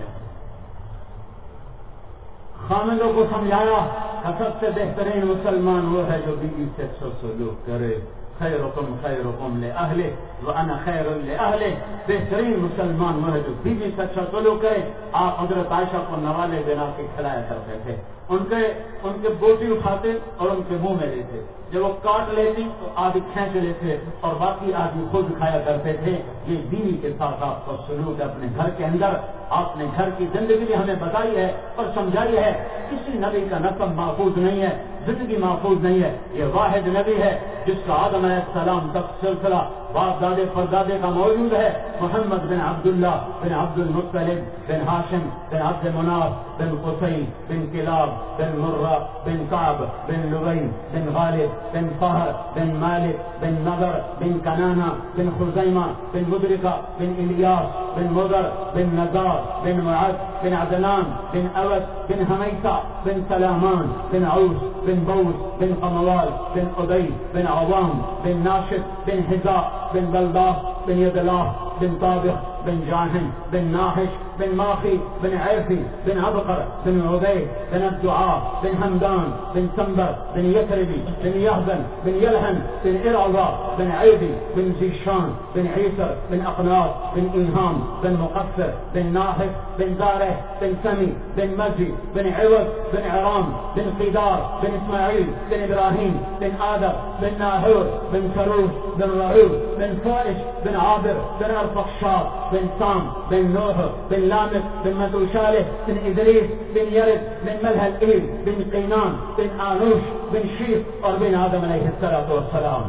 خامندوں کو سمجھایا کہ سب سے بہترین مسلمان وہ ہے جو بیوی سے اچھا سلوک کرے. خیرکم خیرکم لأہلہ وانا خیر لأہلہ. بہترین مسلمان وہ ہے جو بیوی سے اچھا سلوک کرے. آپ حضرت عائشہ کو نوالے بنا کے کھلایا کرتے تھے. ان کے ان کے بوٹی اٹھاتے اور ان کے منہ میں لیتے. جب وہ کاٹ لیتی تو آدھی کھینچ لیتے اور باقی آدھی خود کھایا کرتے تھے. یہ بیوی کے ساتھ آپ کا سلوک ہے اپنے گھر کے اندر. آپ نے گھر کی زندگی بھی ہمیں بتائی ہے اور سمجھائی ہے. کسی نبی کا نسب محفوظ نہیں ہے، زندگی محفوظ نہیں ہے. یہ واحد نبی ہے جس کا آدم علیہ السلام تک سلسلہ باپ دادے پر دادے کا موجود ہے. محمد بن عبداللہ بن عبد المطلب بن ہاشم بن عبد مناف بن قصی بن کلاب بن مرہ بن کعب بن لبی بن غالب بن فہر بن مالک بن نضر بن کنانہ بن خزیمہ بن مدرکہ بن الیاس بن مضر بن نزار بن معد بن عدنان بن اوس بن حمیسہ بن سلامان بن عوس بن بوس بن قموال بن ادی بن عوام بن ناشد بن حزاء بن بلداح بن یدلاح بن طابق بن جاہن بن ناحش بن ماخی بن عیفی بن عبقر بن عبید بن الدعاء بن حمدان بن سنبر بن یثربی بن یهبن بن یلہن بن ارعضا بن عیدی بن زیشان بن عیسر بن اقناط بن ایہام بن مقصر بن ناحف بن زارح بن سمی بن مجی بن عوض بن عرام بن قیدار بن اسماعیل بن ابراہیم بن آدم بن ناحور بن سروش بن رعوب بن فائش بن عابر بن ارفخشاد بن سام بن نوح بن لامق بن متوشالح بن ادریس بن یرد بن ملح الایل بن قینان بن آنوش بن شیف اور بن آدم علیہ الصلوۃ والسلام.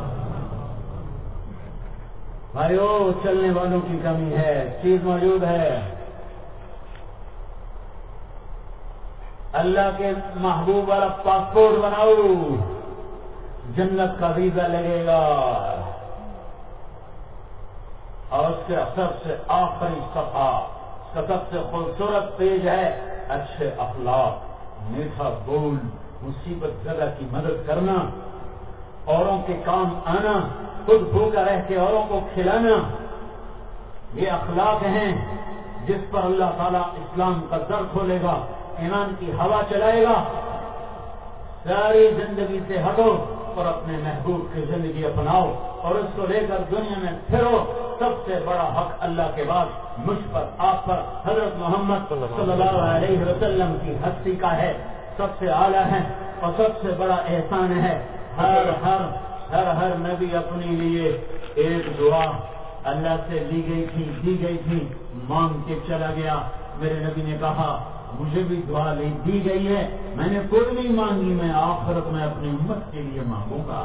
بھائیو، چلنے والوں کی کمی ہے، چیز موجود ہے. اللہ کے محبوب والا پاسپورٹ بناؤ، جنت کا ویزا لگے گا. اور اس کے سب سے آخری صفحہ، اس کا سب سے خوبصورت پیج ہے اچھے اخلاق، میٹھا بول، مصیبت زدہ کی مدد کرنا، اوروں کے کام آنا، خود بھوکا رہ کے اوروں کو کھلانا. یہ اخلاق ہیں جس پر اللہ تعالیٰ اسلام کا در کھولے گا، ایمان کی ہوا چلائے گا. ساری زندگی سے ہٹو اور اپنے محبوب کی زندگی اپناؤ اور اس کو لے کر دنیا میں پھرو. سب سے بڑا حق اللہ کے بعد مجھ پر، آپ پر، حضرت محمد صلی اللہ علیہ وسلم کی ہستی کا ہے. سب سے اعلیٰ ہے اور سب سے بڑا احسان ہے. ہر ہر ہر ہر نبی اپنے لیے ایک دعا اللہ سے لی گئی تھی دی گئی تھی مانگ کے چلا گیا. میرے نبی نے کہا مجھے بھی دعا دی گئی ہے، میں نے کوئی نہیں مانگی، میں آخرت میں اپنی امت کے لیے مانگوں گا.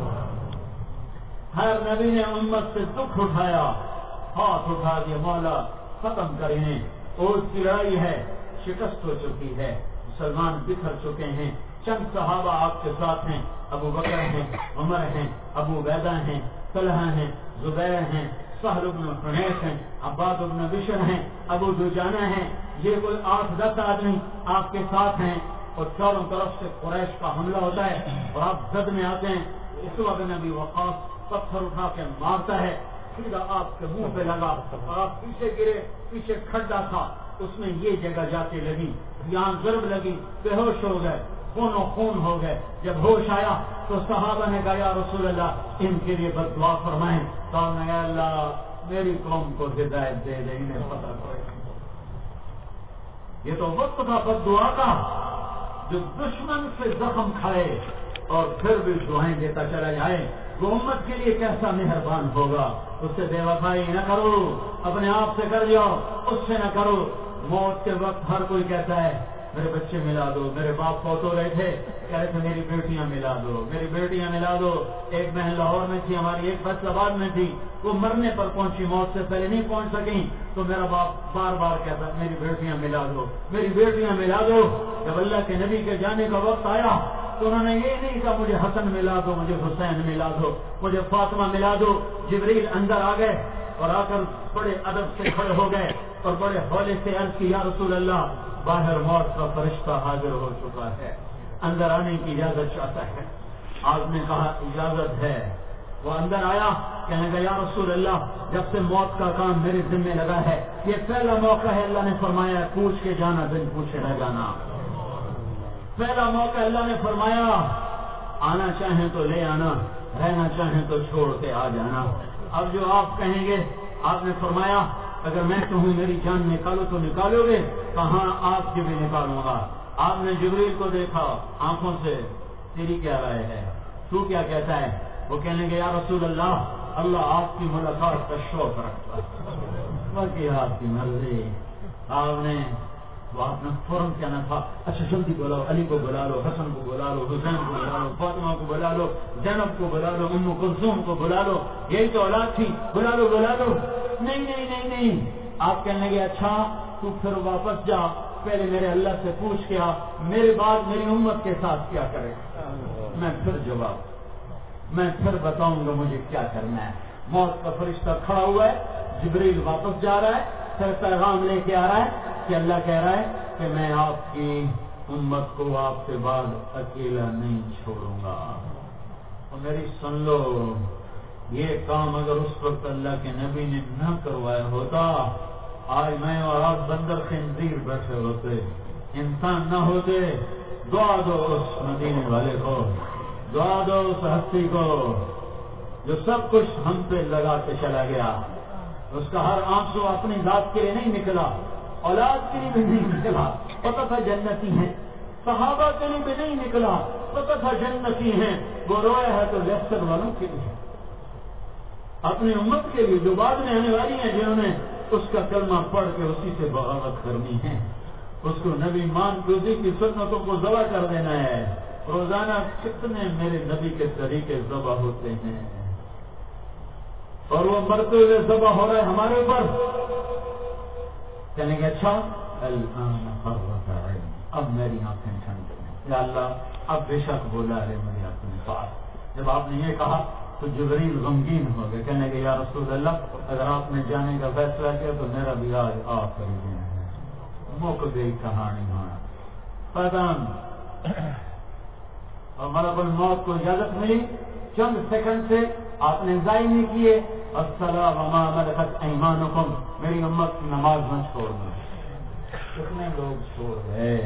ہر نبی نے امت سے دکھ اٹھایا، ہاتھ اٹھا دیا مولا ختم کریں. اور کی لڑائی ہے، شکست ہو چکی ہے، مسلمان بکھر چکے ہیں. چند صحابہ آپ کے ساتھ ہیں، ابو بکر ہیں، عمر ہیں، ابو عبیدہ ہیں، طلحہ ہیں، زبیر ہیں، سہل بن حنیف ہیں، عباد بن بشر ہیں، ابو دجانہ ہیں، یہ کوئی آٹھ دس آدمی آپ کے ساتھ ہیں اور چاروں طرف سے قریش کا حملہ ہوتا ہے اور آپ زد میں آتے ہیں. اس وقت نبی وقاص پتھر اٹھا کے مارتا ہے، سیدھا آپ کے منہ پہ لگا اور آپ پیچھے گرے. پیچھے کھڈا تھا، اس میں یہ جگہ جاتی لگی، یہاں ضرب لگی، بے ہوش ہو گئے، خون و خون ہو گئے. جب ہوش آیا تو صحابہ نے کہا یا رسول اللہ ان کے لیے بد دعا فرمائیں. تو نے کہا اللہ میری قوم کو ہدایت دے دے، انہیں پتہ کرے. یہ تو وقت تھا بد دعا کا، جو دشمن سے زخم کھائے اور پھر بھی دعائیں دیتا چلا جائے. وہ امت کے لیے کیسا مہربان ہوگا. اس سے بے وفائی نہ کرو، اپنے آپ سے کر جاؤ، اس سے نہ کرو. موت کے وقت ہر کوئی کہتا ہے میرے بچے ملا دو، میرے باپ فوت ہو رہے تھے کہہ رہے تھے میری بیٹیاں ملا دو، میری بیٹیاں ملا دو. ایک بہن لاہور میں تھی، ہماری ایک فیصلہ آباد میں تھی، وہ مرنے پر پہنچی، موت سے پہلے نہیں پہنچ سکیں. تو میرا باپ بار بار کہتا میری بیٹیاں ملا دو، میری بیٹیاں ملا دو. جب اللہ کے نبی کے جانے کا وقت آیا تو انہوں نے یہ نہیں کہا مجھے حسن ملا دو، مجھے حسین ملا دو، مجھے فاطمہ ملا دو. جبریل اندر آ گئے اور آ کر بڑے ادب سے کھڑے ہو گئے اور بڑے ہولے سے عرض کی یا رسول اللہ باہر موت کا فرشتہ حاضر ہو چکا ہے، اندر آنے کی اجازت چاہتا ہے. آپ نے کہا اجازت ہے. وہ اندر آیا، کہنے کا یا رسول اللہ جب سے موت کا کام میرے ذمہ لگا ہے یہ پہلا موقع ہے، اللہ نے فرمایا پوچھ کے جانا بن پوچھے نہ جانا. پہلا موقع اللہ نے فرمایا آنا چاہیں تو لے آنا، رہنا چاہیں تو چھوڑ کے آ جانا. اب جو آپ کہیں گے، آپ نے فرمایا اگر میں کہوں میری جان نکالو تو نکالو گے؟ کہاں آپ کی بھی نکالوں گا. آپ نے جبریل کو دیکھا آنکھوں سے، تیری کیا رائے ہے، تو کیا کہتا ہے؟ وہ کہنے گے یا رسول اللہ اللہ آپ کی ملاقات کا شوق رکھتا باقی آپ کی مرضی. آپ نے وہ آپ نے فوراً کہنا تھا اچھا جلدی بلاؤ، علی کو بلا لو، حسن کو بلا لو، حسین کو بلا لو، فاطمہ کو بلا لو، زینب کو بلا لو، ام کلثوم کو بلا لو، یہی تو اولاد تھی، بلا لو بلا لو. نہیں نہیں نہیں نہیں. آپ کہنے لگے اچھا تو پھر واپس جا، پہلے میرے اللہ سے پوچھ کے آ میرے بعد میری امت کے ساتھ کیا کرے. میں پھر جواب میں پھر بتاؤں گا مجھے کیا کرنا ہے. موت کا فرشتہ کھڑا ہوا ہے، جبریل واپس جا رہا ہے، پھر پیغام لے کے آ رہا ہے کہ اللہ کہہ رہا ہے کہ میں آپ کی امت کو آپ کے بعد اکیلا نہیں چھوڑوں گا. اور میری سن لو، یہ کام اگر اس وقت اللہ کے نبی نے نہ کروایا ہوتا آج میں اور آپ بندر خنزیر بیٹھے ہوتے، انسان نہ ہوتے. دعا دو اس مدینے والے کو، دعا دو اس ہستی کو جو سب کچھ ہم پہ لگا کے چلا گیا. اس کا ہر آنسو اپنی ذات کے لیے نہیں نکلا، اولاد کے لیے بھی نہیں نکلا، پتہ تھا جنتی ہیں. صحابہ کے لیے بھی نہیں نکلا، پتہ تھا جنتی ہیں. وہ رویا ہے تو لیکچر والوں کے لیے، اپنی امت کے لیے جو بعد میں آنے والی ہیں، جنہوں نے اس کا کلمہ پڑھ کے اسی سے بغاوت کرنی ہے. اس کو نبی مان کے اسی کی سنتوں کو ذبح کر دینا ہے. روزانہ کتنے میرے نبی کے طریقے ذبح ہوتے ہیں اور وہ مرتے ہوئے ذبح ہو رہے ہمارے اوپر. کہنے گے اچھا الآن قرۃ عین، اب میری آنکھیں ٹھنڈ ہیں یا اللہ اب بے شک بولا ہے میری اپنے پاس. جب آپ نے یہ کہا تو جبریل غمگین ہو گئے، کہنے کہ یا رسول اللہ اگر آپ نے جانے کا فیصلہ کیا تو میرا بھی آج آخری دن ہے. مک گئی کہانی ہاں قدم. اور ملک الموت کو اجازت ملی چند سیکنڈ سے، آپ نے ضائع نہیں کیے. الصلاۃ وما ملکت ایمانکم، میری امت کی نماز نہ چھوڑنا. کتنے لوگ چھوڑ گئے.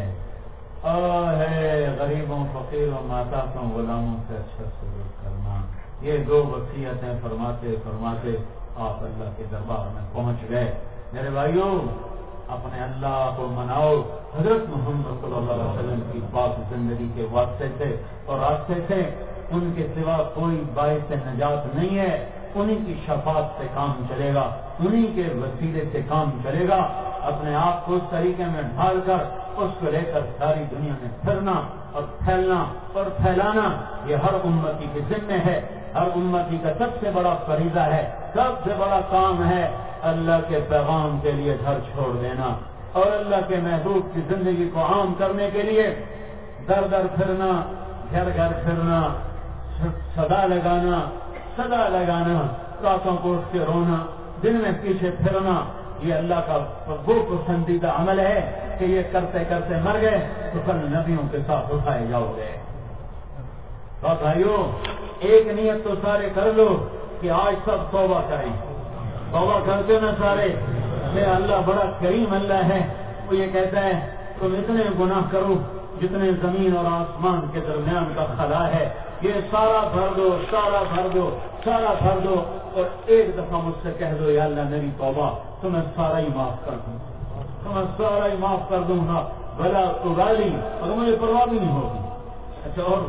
ہے غریبوں فقیروں ماتحتوں غلاموں سے اچھا سلوک کرنا. یہ دو وصیتیں فرماتے فرماتے آپ اللہ کے دربار میں پہنچ گئے. میرے بھائیوں اپنے اللہ کو مناؤ. حضرت محمد صلی اللہ علیہ وسلم کی پاک زندگی کے واسطے سے اور راستے سے ان کے سوا کوئی باعث نجات نہیں ہے. انہی کی شفاعت سے کام چلے گا، انہی کے وسیلے سے کام چلے گا. اپنے آپ کو اس طریقے میں ڈھال کر اس کو لے کر ساری دنیا میں پھرنا اور پھیلنا اور پھیلانا یہ ہر امتی کے ذمہ ہے. ہر امتی کا سب سے بڑا فریضہ ہے، سب سے بڑا کام ہے اللہ کے پیغام کے لیے گھر چھوڑ دینا اور اللہ کے محبوب کی زندگی کو عام کرنے کے لیے در در پھرنا، گھر گھر پھرنا، صدا لگانا صدا لگانا، راتوں کو اٹھ کے رونا، دن میں پیچھے پھرنا یہ اللہ کا وہ پسندیدہ عمل ہے کہ یہ کرتے کرتے مر گئے تو کل نبیوں کے ساتھ اٹھائے جاؤ گے. تو بھائیو ایک نیت تو سارے کر لو کہ آج سب توبہ کریں. توبہ کرتے نا سارے. اللہ بڑا کریم اللہ ہے. وہ یہ کہتا ہے تم اتنے گناہ کرو جتنے زمین اور آسمان کے درمیان کا خلا ہے, یہ سارا بھر دو سارا بھر دو سارا بھر دو اور ایک دفعہ مجھ سے کہہ دو یا اللہ میری توبہ, تو میں سارا ہی معاف کر دوں تو میں سارا ہی معاف کر دوں گا. بلا تو گالی اور مجھے پرواہ بھی نہیں ہوگی. اچھا اور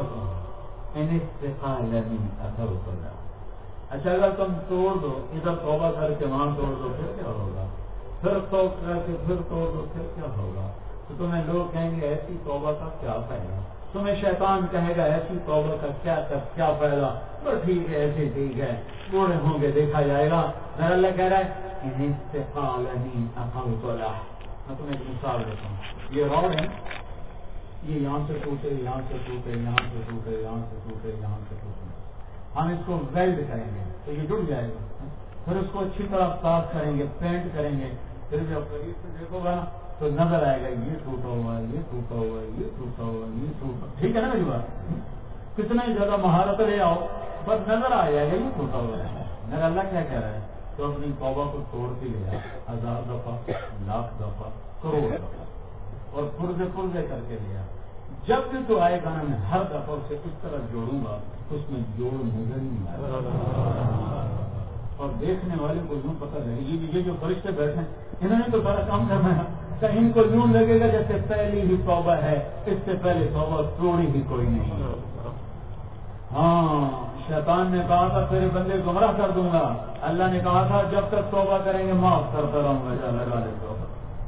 اچھا اگر تم توڑ دو ادھر توبہ کر کے وہاں توڑ دو پھر کیا ہوگا؟ پھر تو کر کے پھر توڑ دو پھر کیا ہوگا؟ تو تمہیں لوگ کہیں گے ایسی توبہ کا کیا فائدہ. تمہیں شیطان کہے گا ایسی توبہ کا کیا کیا فائدہ. تو ٹھیک ہے ایسے ٹھیک ہے بوڑھے ہوں گے دیکھا جائے گا. میرا اللہ کہہ رہا ہے میں تمہیں ایک مثال دیتا ہوں. یہ روڈ ہے, یہ یہاں سے ٹوٹے یہاں سے ٹوٹے یہاں سے ٹوٹے یہاں سے ٹوٹے یہاں سے ٹوٹے. ہم اس کو ویلڈ کریں گے تو یہ ٹوٹ جائے گا. پھر اس کو اچھی طرح صاف کریں گے, پینٹ کریں گے. پھر جب قریب سے دیکھو گا تو نظر آئے گا یہ ٹوٹا ہوا ہے یہ ٹوٹا ہوا ہے یہ ٹوٹا ہوا ہے یہ ٹوٹا. ٹھیک ہے نا میری بات؟ کتنا ہی زیادہ مہارت لے آؤ بس نظر آ جائے گا یہ ٹوٹا ہوا ہے. میرا اللہ کیا کہہ رہا ہے؟ تو اپنی توبہ کو توڑ کے لیا ہزار دفعہ لاکھ دفعہ کروڑ دفعہ اور پرزے پرزے کر کے لیا. جب بھی تو آئے گا نا میں ہر دفعہ سے اس طرح جوڑوں گا اس میں جوڑ نظر نہیں آئے گا. اور دیکھنے والے کو یوں پتہ لگے گی یہ جو فرشتے بیٹھے انہوں نے تو سارا کام کرنا ہے. کہ ان کو یوں لگے گا جیسے پہلی ہی توبہ ہے, اس سے پہلے توبہ توڑی ہی کوئی نہیں. ہاں شیطان نے کہا تھا تیرے بندے گمراہ کر دوں گا. اللہ نے کہا تھا جب تک توبہ کریں گے معاف کرتا رہوں گا. جا لگا دے توبہ.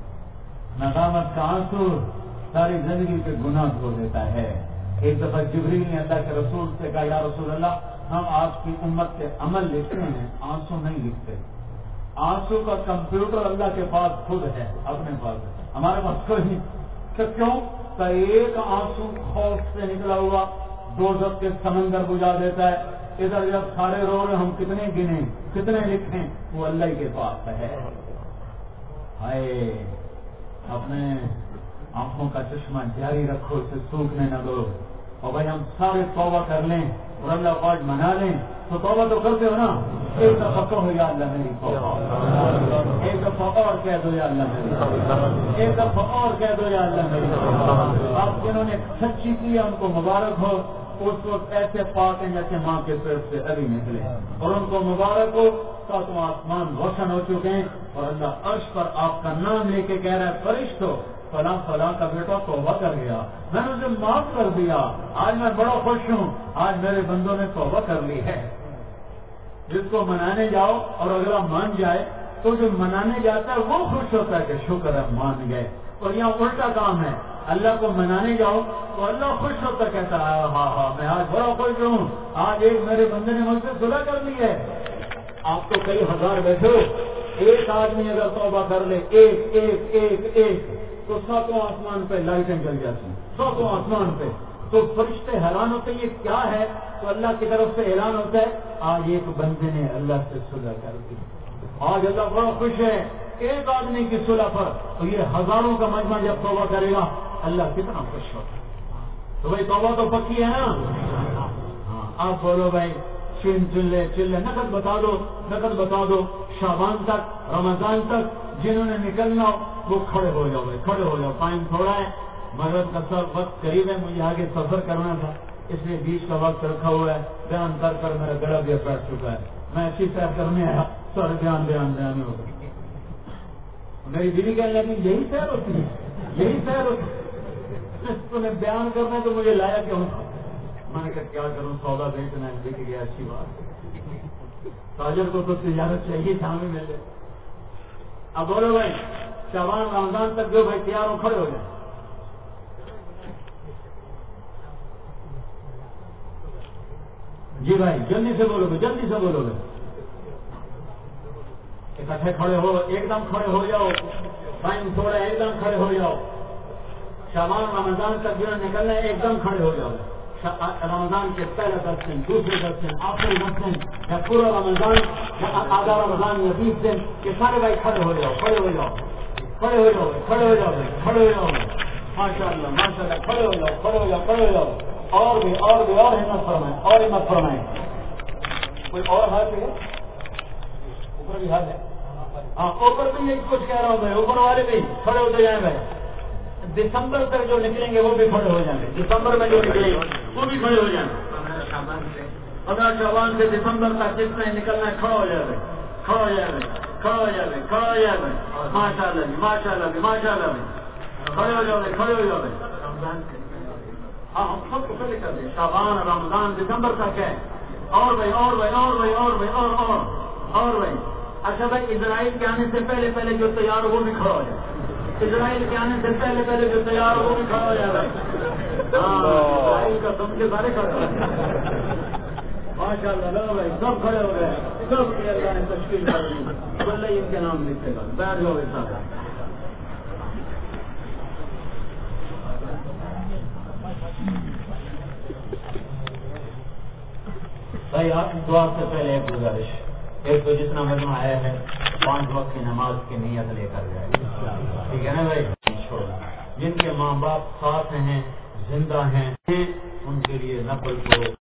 ندامت کا آنسو ساری زندگی کے گناہ دھو دیتا ہے. ایک دفعہ جبریل نے اللہ کے رسول سے کہا یا رسول اللہ ہم آپ کی امت کے عمل لکھتے ہیں آنسو نہیں لکھتے. آنسو کا کمپیوٹر اللہ کے پاس خود ہے, اپنے پاس ہے, ہمارے پاس کوئی نہیں. کہ کیوں؟ کہ ایک آنسو خوف سے نکلا ہوا دوزخ کے سمندر بجھا دیتا ہے. ادھر جب سارے رو رہے ہم کتنے گنے کتنے لکھیں, وہ اللہ کے پاس ہے. ہائے اپنے آنکھوں کا چشمہ جاری رکھو, اسے سوکھنے نہ دو. اور بھائی ہم سارے توبہ کر لیں اور اللہ پاک منا لیں تو توبہ تو کرتے ہو نا. ایک دفعہ کہو یا اللہ میری توبہ, ایک دفعہ اور کہہ دو یا اللہ میری توبہ, ایک دفعہ اور کہہ دو یا اللہ میری توبہ. آپ جنہوں نے سچی کی ان کو مبارک ہو. اس وقت ایسے پاک ہیں جیسے ماں کے پیٹ سے ابھی نکلے, اور ان کو مبارک ہو. ساتوں آسمان روشن ہو چکے ہیں اور اللہ عرش پر آپ کا نام لے کے کہہ رہا ہے فرشتوں فلاں فلاں کا بیٹا توبہ کر گیا, میں نے اسے معاف کر دیا. آج میں بڑا خوش ہوں, آج میرے بندوں نے توبہ کر لی ہے. جس کو منانے جاؤ اور اگلا مان جائے تو جو منانے جاتا ہے وہ خوش ہوتا ہے کہ شکر ہے مان گئے. اور یہاں الٹا کام ہے, اللہ کو منانے جاؤ تو اللہ خوش ہوتا کہتا ہے ہاں ہاں میں آج بڑا خوش ہوں, آج ایک میرے بندے نے مجھ سے صلح کر لی ہے. آپ تو کئی ہزار بیٹھے ہو, ایک آدمی اگر توبہ کر لے ایک ایک ایک ایک تو ساتوں آسمان پہ لائٹیں جل جاتی ہیں, ساتوں آسمان پہ. تو فرشتے حیران ہوتے یہ کیا ہے؟ تو اللہ کی طرف سے اعلان ہوتا ہے آج ایک بندے نے اللہ سے صلح کر دی. آج اللہ بڑا خوش ہے ایک آدمی کی صلح پر. تو یہ ہزاروں کا مجمع جب توبہ کرے گا اللہ کتنا خوش ہوتا ہے. تو بھائی توبہ تو پکی ہے نا. ہاں آپ بولو بھائی چن چلے چلے نقد بتا دو نقد بتا دو. شعبان تک رمضان تک جنہوں نے نکلنا وہ کھڑے ہو جاؤ بھائی کھڑے ہو جاؤ. ٹائم تھوڑا ہے, مغرب کا سب وقت قریب ہے, مجھے آگے سفر کرنا تھا اس لیے بیچ کا وقت رکھا ہوا ہے. بیان کر کر میرا گلا بھی بیٹھ چکا ہے. میں اچھی سیر کرنے آیا سارے بیان بیان بیان ہو گئے. میری بیوی کہنے لگی یہی سیر ہوتی ہے یہی سیر ہوتی ہے, تو نے بیان کرنا تو مجھے لایا کیوں. میں نے کہا کیا کروں, سودا بیچنا ہے, بک گیا اچھی بات. تاجر کو تو تجارت چاہیے شامل ملے. اب بولو بھائی شعبان رمضان تک جو بھائی تیار ہو کھڑے ہو جائیں. جی بھائی جلدی سے بولو گے جلدی سے بولو گے. اکٹھے کھڑے ہو, ایک دم کھڑے ہو جاؤ. ٹائم تھوڑا ایک دم کھڑے ہو جاؤ. شعبان رمضان تک جو نکلنا ہے ایک دم کھڑے ہو جاؤ. رمضان کے پہلے دس دن، دوسرے دس دن، آخری دس دن، یا پورا رمضان یا آدھا رمضان یا بیس دن، یہ سارے بھائی کھڑے ہو جاؤ، کھڑے ہو جاؤ، کھڑے ہو جاؤ، کھڑے ہو جاؤ، کھڑے ہو جاؤ، ماشاء اللہ ماشاء اللہ، کھڑے ہو جاؤ، کھڑے ہو جاؤ، کھڑے ہو جاؤ، اور بھی اور بھی اور ہمت فرمائیں، اور ہمت فرمائیں۔ کوئی اور ہاتھ ہے؟ اوپر بھی ہاتھ ہے؟ ہاں اوپر بھی یہی کچھ کہہ رہا ہوں میں، اوپر والے بھی کھڑے ہوتے جائیں بھائی۔ دسمبر تک جو نکلیں گے وہ بھی کھڑے ہو جائیں گے، دسمبر میں جو نکلیں گے وہ بھی کھڑے ہو جائیں گے۔ پندرہ شعبان سے دسمبر تک جتنے نکلنا ہے کھڑا ہو جائے گا، کھڑا ہو جائے گا، کھڑا ہو جائے گا، کھڑا ہو جائے گا، ماشاء اللہ جی ماشاء اللہ جی ماشاء اللہ جی، کھڑے ہو جاؤ گے، کھڑے ہو جاؤ گے۔ ہاں ہم سب کو پہلے کر دیں، شعبان رمضان دسمبر تک ہے، اور بھائی اور بھائی اور بھائی اور بھائی اور اور اور بھائی۔ اچھا بھائی اسرائیل کے آنے سے پہلے پہلے جو تیار ہو وہ بھی کھڑا ہو جائے، اسرائیل کے آنے سے پہلے پہلے جو تیار ہو وہ بھی کھڑا ہو جائے بھائی۔ ہاں اسرائیل کا تم کے سارے کھڑے ہو ماشاء اللہ، لو بھائی سب کھڑے ہو گئے، سب کی اللہ نے تشکیل کر دی، بلے ان کے نام لکھے گا، بیٹھ جاؤ ایسا بھائی۔ آپ دعا سے پہلے ایک گزارش، ایک تو جتنا مجمع آیا ہے پانچ وقت کی نماز کی نیت لے کر جائے، ٹھیک ہے نا بھائی؟ جن کے ماں باپ ساتھ ہیں، زندہ ہیں، ان کے لیے نفل کو